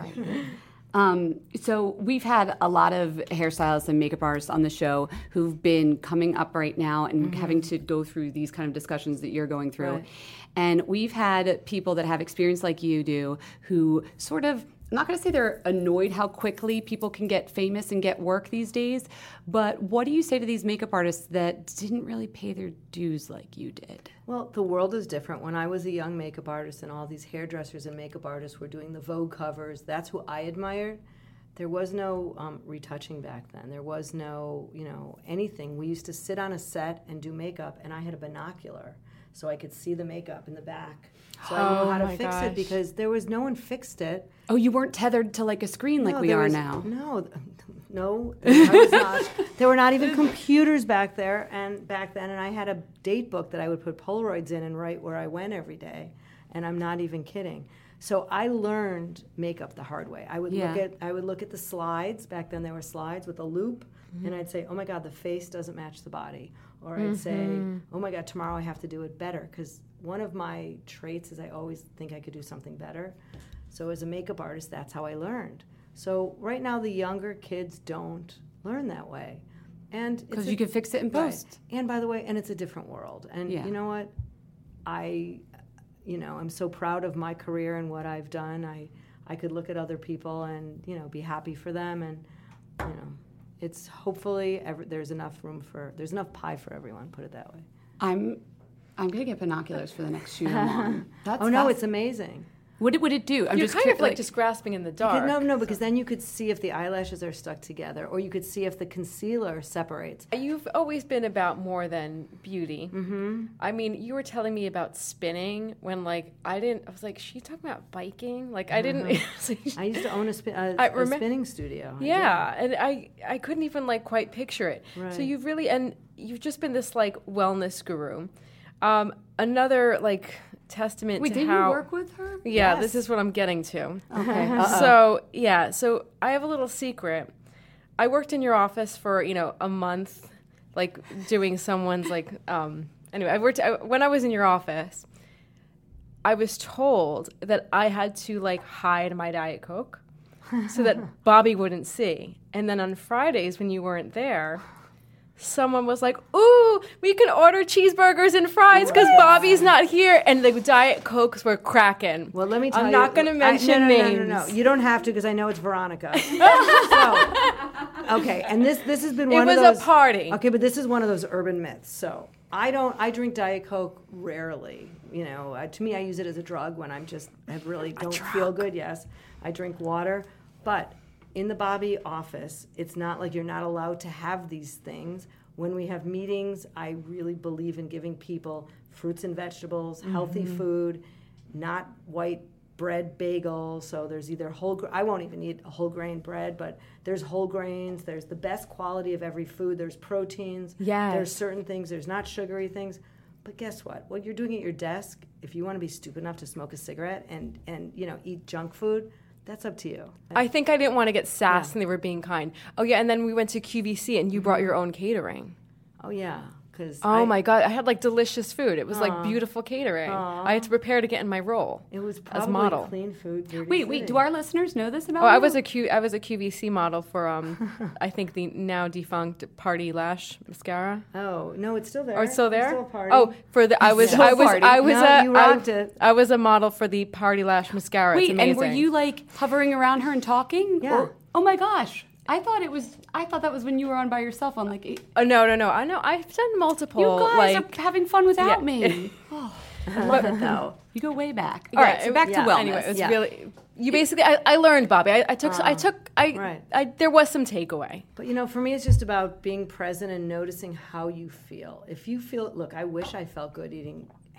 So we've had a lot of hairstylists and makeup artists on the show who've been coming up right now and having to go through these kind of discussions that you're going through. Right. And we've had people that have experience like you do who sort of, I'm not going to say they're annoyed how quickly people can get famous and get work these days, but what do you say to these makeup artists that didn't really pay their dues like you did? Well, the world is different. When I was a young makeup artist and all these hairdressers and makeup artists were doing the Vogue covers, that's who I admired. There was no retouching back then. There was no, anything. We used to sit on a set and do makeup, and I had a binocular so I could see the makeup in the back. So I knew how to fix it because there was no one fixed it. Oh, you weren't tethered to like a screen like we are now. No, I was not. There were not even computers back then, and I had a date book that I would put Polaroids in and write where I went every day, and I'm not even kidding. So I learned makeup the hard way. I would look at the slides. Back then there were slides with a loop, and I'd say, "Oh my God, the face doesn't match the body," or I'd say, "Oh my God, tomorrow I have to do it better," because one of my traits is I always think I could do something better. So as a makeup artist, that's how I learned. So right now the younger kids don't learn that way. And because you can fix it in post. Right. And by the way, and it's a different world. And you know what? I'm so proud of my career and what I've done. I could look at other people and, be happy for them. And, it's hopefully there's enough pie for everyone, put it that way. I'm going to get binoculars for the next shoot I'm on. No, it's amazing. What would it do? You're kind of like just grasping in the dark. Because then you could see if the eyelashes are stuck together, or you could see if the concealer separates. You've always been about more than beauty. Mm-hmm. I mean, you were telling me about spinning when, I was like, she talking about biking? I didn't. I used to own a spinning studio. Yeah, and I couldn't even, quite picture it. Right. So you've just been this, wellness guru. Another, testament to how... Wait, did you work with her? Yeah, yes. This is what I'm getting to. Okay. So I have a little secret. I worked in your office for, a month, doing someone's, anyway, when I was in your office, I was told that I had to, hide my Diet Coke so that Bobbi wouldn't see. And then on Fridays when you weren't there... someone was like, "Ooh, we can order cheeseburgers and fries because Bobbi's not here," and the Diet Cokes were cracking. Well, let me tell you. I'm not going to mention names. No. You don't have to because I know it's Veronica. Okay, and this has been one of those. It was a party. Okay, but this is one of those urban myths. So I drink Diet Coke rarely. To me, I use it as a drug when I don't feel good. Yes, I drink water, but. In the Bobbi office, it's not like you're not allowed to have these things. When we have meetings, I really believe in giving people fruits and vegetables, healthy food, not white bread bagels. So there's either I won't even eat a whole grain bread, but there's whole grains. There's the best quality of every food. There's proteins. Yes. There's certain things. There's not sugary things. But guess what? What you're doing at your desk, if you want to be stupid enough to smoke a cigarette and eat junk food, that's up to you. I think I didn't want to get sassed and they were being kind. Oh, yeah, and then we went to QVC and you brought your own catering. Oh, yeah. My God, I had delicious food. It was beautiful catering. I had to prepare to get in my role. It was probably as model. Clean food. Wait, do our listeners know this about you? I was a QVC model for I think the now defunct Party Lash mascara. Oh no, it's still there. Oh, it's still there. It's still Party. Oh, for the you rocked it. I was a model for the Party Lash mascara. Wait, it's amazing. And were you hovering around her and talking? Yeah. Oh my gosh. I thought that was when you were on by yourself on Oh no! I know I've done multiple. You guys are having fun without me. I love it though. You go way back. All right, so back to wellness. Anyway, it was really. You basically, I learned, Bobbi. There was some takeaway. But for me, it's just about being present and noticing how you feel. If you feel, look, I wish I felt good eating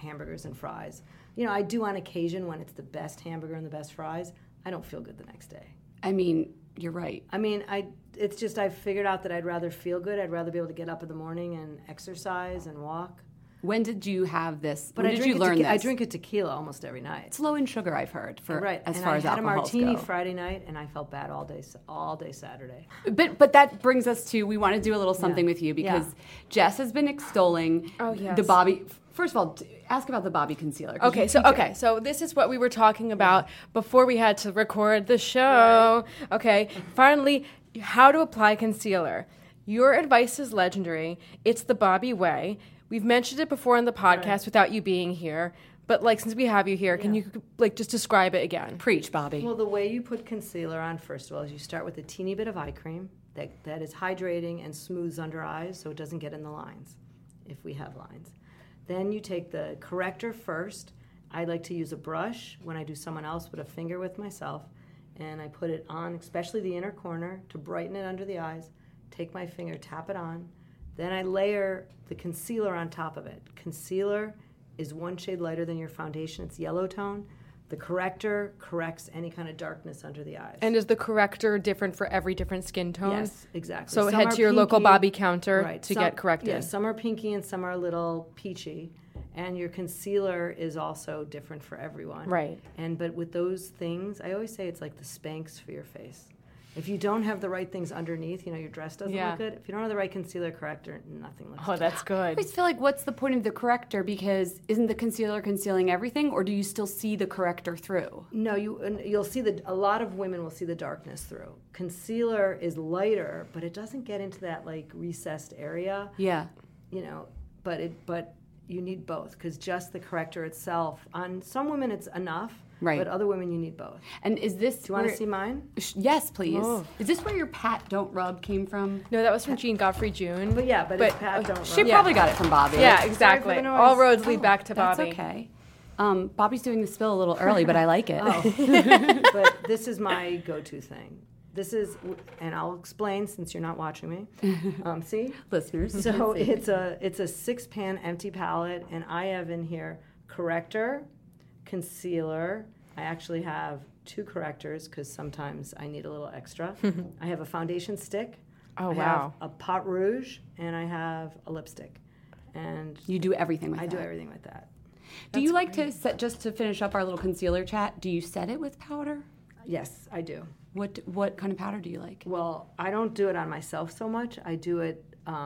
hamburgers and fries. You know, I do on occasion when it's the best hamburger and the best fries. I don't feel good the next day. I mean, you're right. I mean, it's just I've figured out that I'd rather feel good. I'd rather be able to get up in the morning and exercise and walk. When did you have this? But when did you learn this? I drink a tequila almost every night. It's low in sugar, I've heard, right. as and far as alcohols go. I had a martini Friday night, and I felt bad all day Saturday. But that brings us to, we want to do a little something with you because Jess has been extolling the Bobby. First of all, ask about the Bobby concealer. Okay, so this is what we were talking about before we had to record the show. Right. Okay, finally, how to apply concealer. Your advice is legendary. It's the Bobby way. We've mentioned it before on the podcast without you being here, but like since we have you here, can you like just describe it again? Preach, Bobby. Well, the way you put concealer on, first of all, is you start with a teeny bit of eye cream that is hydrating and smooths under eyes so it doesn't get in the lines, if we have lines. Then you take the corrector first. I like to use a brush when I do someone else with a finger with myself, and I put it on, especially the inner corner, to brighten it under the eyes. Take my finger, tap it on. Then I layer the concealer on top of it. Concealer is one shade lighter than your foundation. It's yellow tone. The corrector corrects any kind of darkness under the eyes. And is the corrector different for every different skin tone? Yes, exactly. So head to your local Bobby counter to get corrected. Yeah, some are pinky and some are a little peachy. And your concealer is also different for everyone. Right. But with those things, I always say it's like the Spanx for your face. If you don't have the right things underneath, you know, your dress doesn't look good. If you don't have the right concealer corrector, nothing looks good. Oh, that's good. I always feel like, what's the point of the corrector? Because isn't the concealer concealing everything, or do you still see the corrector through? No, you'll see a lot of women will see the darkness through. Concealer is lighter, but it doesn't get into that like recessed area. Yeah. You know, but you need both, because just the corrector itself, on some women it's enough. Right. But other women, you need both. And is this... Do you want to see mine? Yes, please. Oh. Is this where your pat don't rub came from? No, that was from Jean Godfrey June. But it's pat don't rub. She probably got it from Bobby. Yeah, exactly. All roads lead back to Bobby. That's okay. Bobby's doing the spill a little early, but I like it. But this is my go-to thing. This is, and I'll explain since you're not watching me. See? Listeners. So it's a 6-pan empty palette, and I have in here corrector, concealer. I actually have 2 correctors because sometimes I need a little extra. I have a foundation stick. Oh, I have a pot rouge, and I have a lipstick. And you do everything with that. I do everything with that. Do you like to set, just to finish up our little concealer chat, do you set it with powder? Yes, I do. What kind of powder do you like? Well, I don't do it on myself so much. I do it,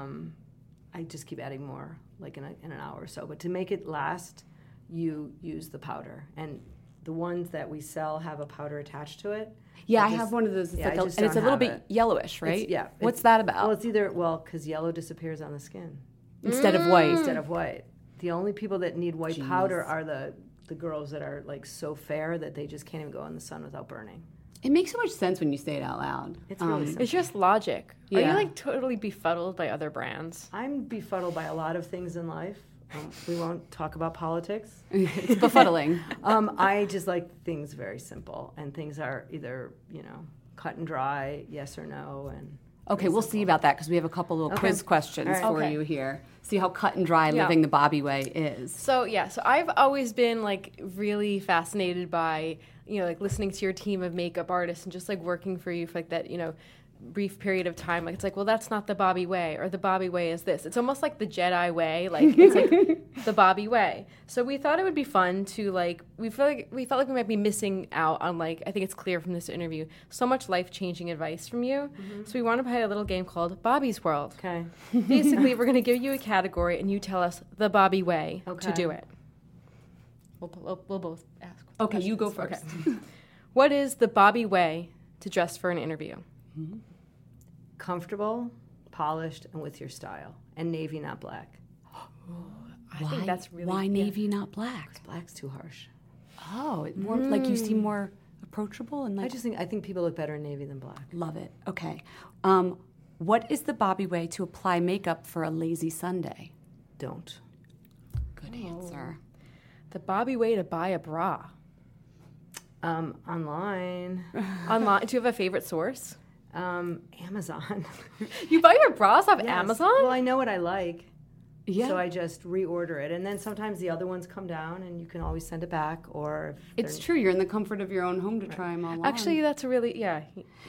I just keep adding more, like in an hour or so. But to make it last, you use the powder. And the ones that we sell have a powder attached to it. Yeah, I have one of those. It's like and it's a little bit yellowish, right? What's that about? Well, because yellow disappears on the skin. Instead of white. Instead of white. The only people that need white powder are the girls that are like so fair that they just can't even go in the sun without burning. It makes so much sense when you say it out loud. It's really simple. It's just logic. Yeah. Are you like totally befuddled by other brands? I'm befuddled by a lot of things in life. We won't talk about politics. It's befuddling. I just like things very simple, and things are either, cut and dry, yes or no. And okay, we'll see about that because we have a couple little quiz questions for you here. See how cut and dry living the Bobby way is. So I've always been like really fascinated by, like listening to your team of makeup artists and just like working for you for like that, brief period of time. Like it's like, well, that's not the Bobby way, or the Bobby way is this. It's almost like the Jedi way. Like it's like the Bobby way. So we thought it would be fun to like, we felt like we might be missing out on like, I think it's clear from this interview, so much life-changing advice from you. Mm-hmm. So we want to play a little game called Bobby's World. Okay. Basically, we're going to give you a category and you tell us the Bobby way to do it. We'll both ask. Okay, you go first. Okay. What is the Bobby way to dress for an interview? Mm-hmm. Comfortable, polished, and with your style. And navy, not black. I think that's really... Why navy, not black? Because black's too harsh. Oh, more like you seem more approachable and like... I think people look better in navy than black. Love it. Okay. What is the Bobby way to apply makeup for a lazy Sunday? Don't. Good answer. The Bobby way to buy a bra. Online. Online. Do you have a favorite source? Amazon. You buy your bras off Amazon? Well, I know what I like. Yeah. So I just reorder it. And then sometimes the other ones come down and you can always send it back. Or if It's true. You're in the comfort of your own home to try them all on. Actually, that's a really, yeah.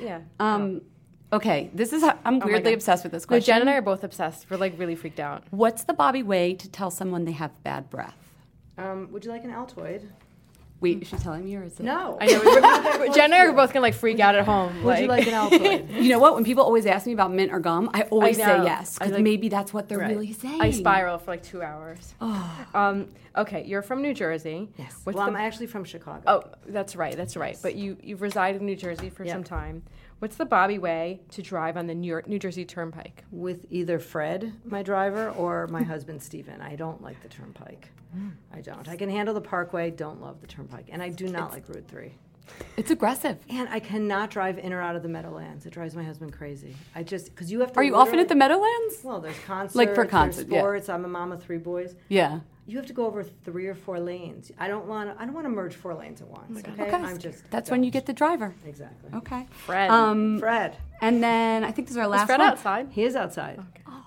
Okay, this is, I'm weirdly obsessed with this No, question. Jen and I are both obsessed. We're like really freaked out. What's the Bobby way to tell someone they have bad breath? would you like an Altoid? Wait, is she telling me or is it? No. I know. Jen and I are both going to like freak out at home. Would you like an Altoid? You know what? When people always ask me about mint or gum, I always say know. yes, because I like- maybe that's what they're really saying. I spiral for like 2 hours. Okay, you're from New Jersey. Yes. What's Well, the- I'm actually from Chicago. Oh, that's right. But you've resided in New Jersey for some time. What's the Bobby way to drive on the New Jersey Turnpike? With either Fred, my driver, or my husband, Steven. I don't like the Turnpike. I don't. I can handle the Parkway, don't love the Turnpike. And I do not like Route 3. It's aggressive. And I cannot drive in or out of the Meadowlands. It drives my husband crazy. I just, because you have to. Are you often at the Meadowlands? Well, there's concerts. Like for concerts, there's sports. I'm a mom of 3 boys. Yeah. You have to go over 3 or 4 lanes. I don't want to merge 4 lanes at once. Okay. I'm just. That's when you get the driver. Exactly. Okay. Fred. Fred. And then I think this is our last Is Fred one. outside? He is outside.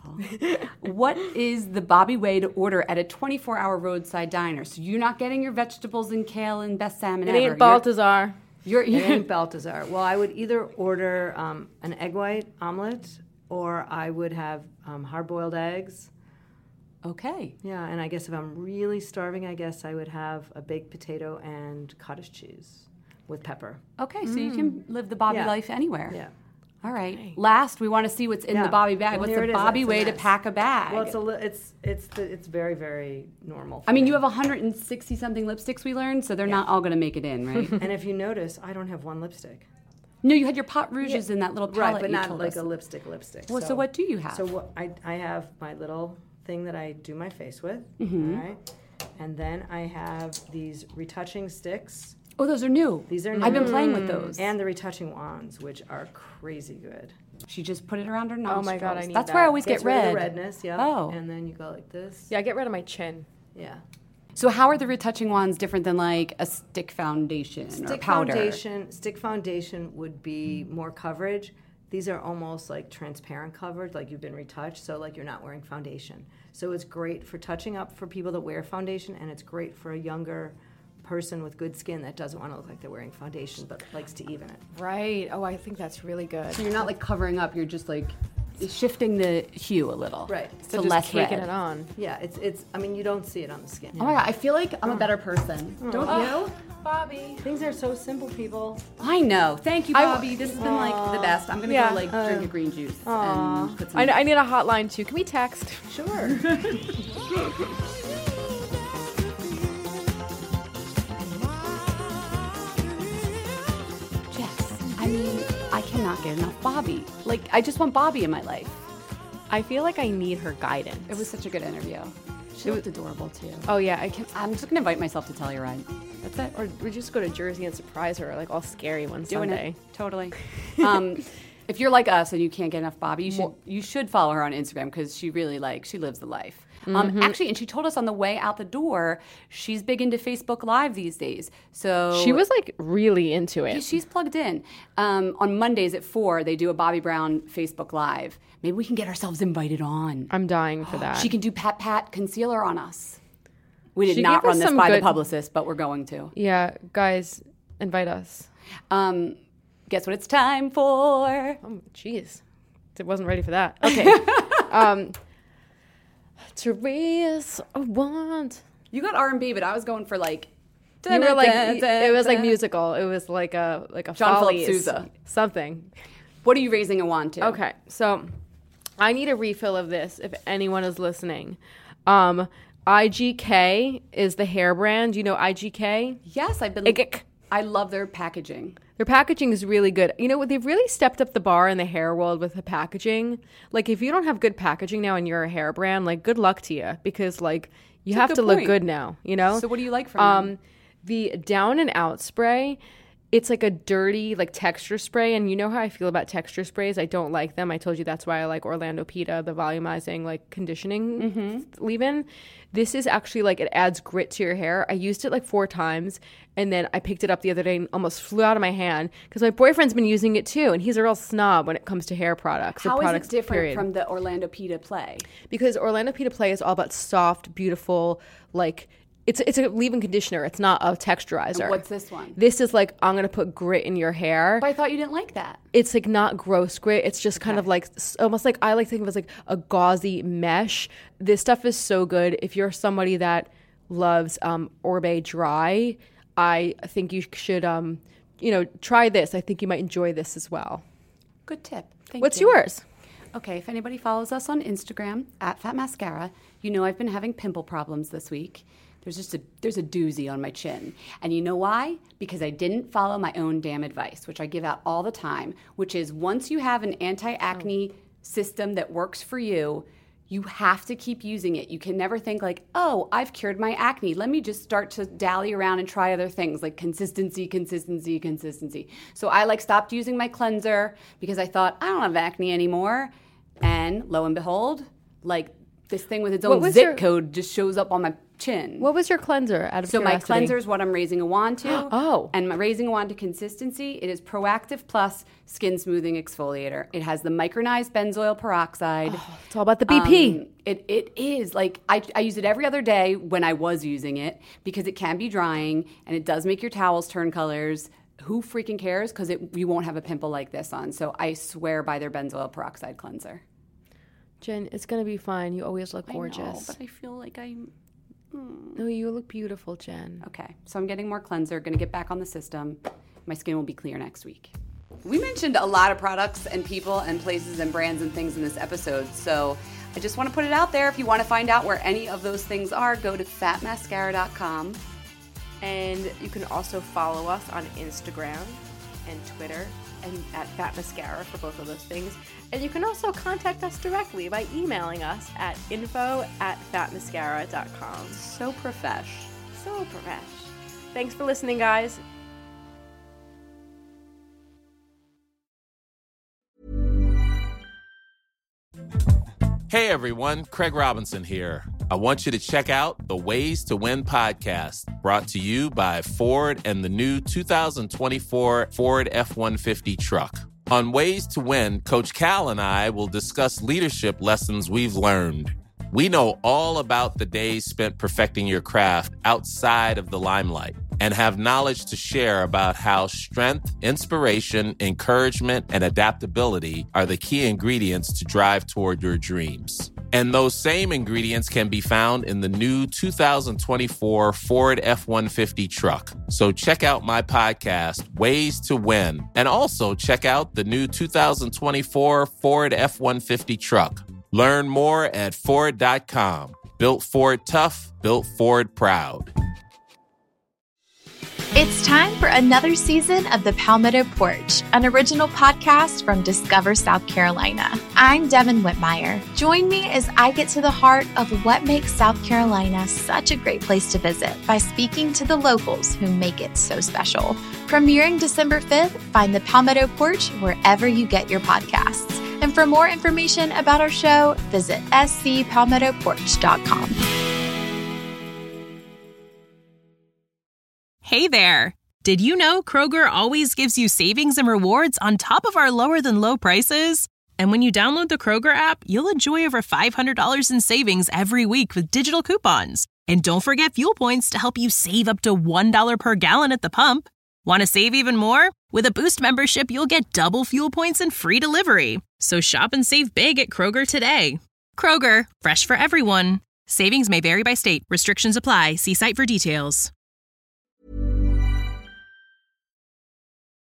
What is the Bobby way to order at a 24-hour roadside diner? So you're not getting your vegetables and kale and best salmon It ever. ain't Baltazar. It ain't Baltazar. Well, I would either order an egg white omelet, or I would have hard-boiled eggs. Okay. Yeah, and I guess if I'm really starving, I guess I would have a baked potato and cottage cheese with pepper. Okay, so you can live the Bobby Yeah. life anywhere. Yeah. All right. Last, we want to see what's in the Yeah. Bobby bag. Well, What's here the it is. Bobby It's a way to mess. pack a bag? Well, it's very, very normal. I mean, you have 160 something lipsticks we learned, so they're not all going to make it in, right? And if you notice, I don't have one lipstick. No, you had your pot rouges in that little palette. Right, but you not told like us. a lipstick. Well, so what do you have? So what I have my little thing that I do my face with, Mm-hmm. all right? And then I have these retouching sticks. Oh, those are new. These are new. I've been playing with those. And the retouching wands, which are crazy good. She just put it around her Oh nostrils. my God, I need That's that. where I always Gets get rid of red. the redness, yeah. Oh. And then you go like this. Yeah, get rid of my chin. Yeah. So how are the retouching wands different than like a stick foundation or powder? Stick foundation would be more coverage. These are almost like transparent coverage, like you've been retouched, so like you're not wearing foundation. So it's great for touching up for people that wear foundation, and it's great for a younger person with good skin that doesn't want to look like they're wearing foundation but likes to even it. Right. Oh, I think that's really good. So you're not like covering up, you're just like shifting the hue a little. Right. To So just less caking red. it on. Yeah, it's I mean, you don't see it on the skin. Oh my God, I feel like I'm a better person. Don't you? Bobby. Things are so simple, people. I know. Thank you, Bobby. This has been like the best. I'm going to Yeah. go like drink a green juice and put some... I need a hotline too. Can we text? Sure. Jess, I mean, I cannot get enough Bobby. Like, I just want Bobby in my life. I feel like I need her guidance. It was such a good interview. She looked adorable too. Oh yeah, I can. I'm just going to invite myself to Telluride. That's it. Or we just go to Jersey and surprise her, like all scary one Doing Sunday. it. Totally. If you're like us and you can't get enough Bobby, you should follow her on Instagram because she really she lives the life. Actually, and she told us on the way out the door, she's big into Facebook Live these days. So She was like really into it. she's plugged in. On Mondays at 4, they do a Bobby Brown Facebook Live. Maybe we can get ourselves invited on. I'm dying for that. She can do Pat concealer on us. We did She not gave us run this some by the good- publicist, but we're going to. Yeah, guys, invite us. Guess what it's time for? Oh, jeez. I wasn't ready for that. Okay. Therese, I want. You got R&B, but I was going for like... You were like, it was like musical. It was like a John Philip Follies, Sousa. something. What are you raising a wand to? Okay, so I need a refill of this if anyone is listening. IGK is the hair brand. You know IGK? Yes, I've been... IGK. I love their packaging. Their packaging is really good. You know, they've really stepped up the bar in the hair world with the packaging. Like, if you don't have good packaging now and you're a hair brand, like, good luck to you. Because, like, you have to look good now, you know? So what do you like from them? The Down and Out spray it's like a dirty like texture spray, and you know how I feel about texture sprays. I don't like them. I told you that's why I like Orlando Pita, the volumizing like conditioning leave-in. This is actually like, it adds grit to your hair. I used it like 4 times, and then I picked it up the other day and almost flew out of my hand because my boyfriend's been using it too, and he's a real snob when it comes to hair products. How is it different from the Orlando Pita Play? Because Orlando Pita Play is all about soft, beautiful, like it's a leave-in conditioner. It's not a texturizer. And what's this one? This is like, I'm going to put grit in your hair. But I thought you didn't like that. It's like not gross grit. It's just kind of like almost like, I like to think of it as like a gauzy mesh. This stuff is so good. If you're somebody that loves Orbe Dry, I think you should try this. I think you might enjoy this as well. Good tip. Thank What's you. yours? Okay, if anybody follows us on Instagram @FatMascara, you know I've been having pimple problems this week. There's a doozy on my chin. And you know why? Because I didn't follow my own damn advice, which I give out all the time, which is once you have an anti-acne system that works for you, you have to keep using it. You can never think like, oh, I've cured my acne. Let me just start to dally around and try other things like consistency. So I stopped using my cleanser because I thought, I don't have acne anymore. And lo and behold, this thing with its own zip code just shows up on my chin. What was your cleanser out of curiosity? My cleanser is what I'm raising a wand to. Oh. And my raising a wand to consistency, it is Proactive Plus Skin Smoothing Exfoliator. It has the micronized benzoyl peroxide. Oh, it's all about the BP. It is. I use it every other day when I was using it because it can be drying and it does make your towels turn colors. Who freaking cares? Because you won't have a pimple like this on. So I swear by their benzoyl peroxide cleanser. Jen, it's going to be fine. You always look gorgeous. I know, but I feel like I'm... No, you look beautiful, Jen. Okay, so I'm getting more cleanser, going to get back on the system. My skin will be clear next week. We mentioned a lot of products and people and places and brands and things in this episode, so I just want to put it out there. If you want to find out where any of those things are, go to fatmascara.com. And you can also follow us on Instagram and Twitter and at Fat Mascara for both of those things. And you can also contact us directly by emailing us at info@fatmascara.com. So profesh. So profesh. Thanks for listening, guys. Hey everyone, Craig Robinson here. I want you to check out the Ways to Win podcast, brought to you by Ford and the new 2024 Ford F-150 truck. On Ways to Win, Coach Cal and I will discuss leadership lessons we've learned. We know all about the days spent perfecting your craft outside of the limelight and have knowledge to share about how strength, inspiration, encouragement, and adaptability are the key ingredients to drive toward your dreams. And those same ingredients can be found in the new 2024 Ford F-150 truck. So check out my podcast, Ways to Win, and also check out the new 2024 Ford F-150 truck. Learn more at Ford.com. Built Ford tough, built Ford proud. It's time for another season of The Palmetto Porch, an original podcast from Discover South Carolina. I'm Devin Whitmire. Join me as I get to the heart of what makes South Carolina such a great place to visit by speaking to the locals who make it so special. Premiering December 5th, find The Palmetto Porch wherever you get your podcasts. And for more information about our show, visit scpalmettoporch.com. Hey there! Did you know Kroger always gives you savings and rewards on top of our lower-than-low prices? And when you download the Kroger app, you'll enjoy over $500 in savings every week with digital coupons. And don't forget fuel points to help you save up to $1 per gallon at the pump. Want to save even more? With a Boost membership, you'll get double fuel points and free delivery. So shop and save big at Kroger today. Kroger, fresh for everyone. Savings may vary by state. Restrictions apply. See site for details.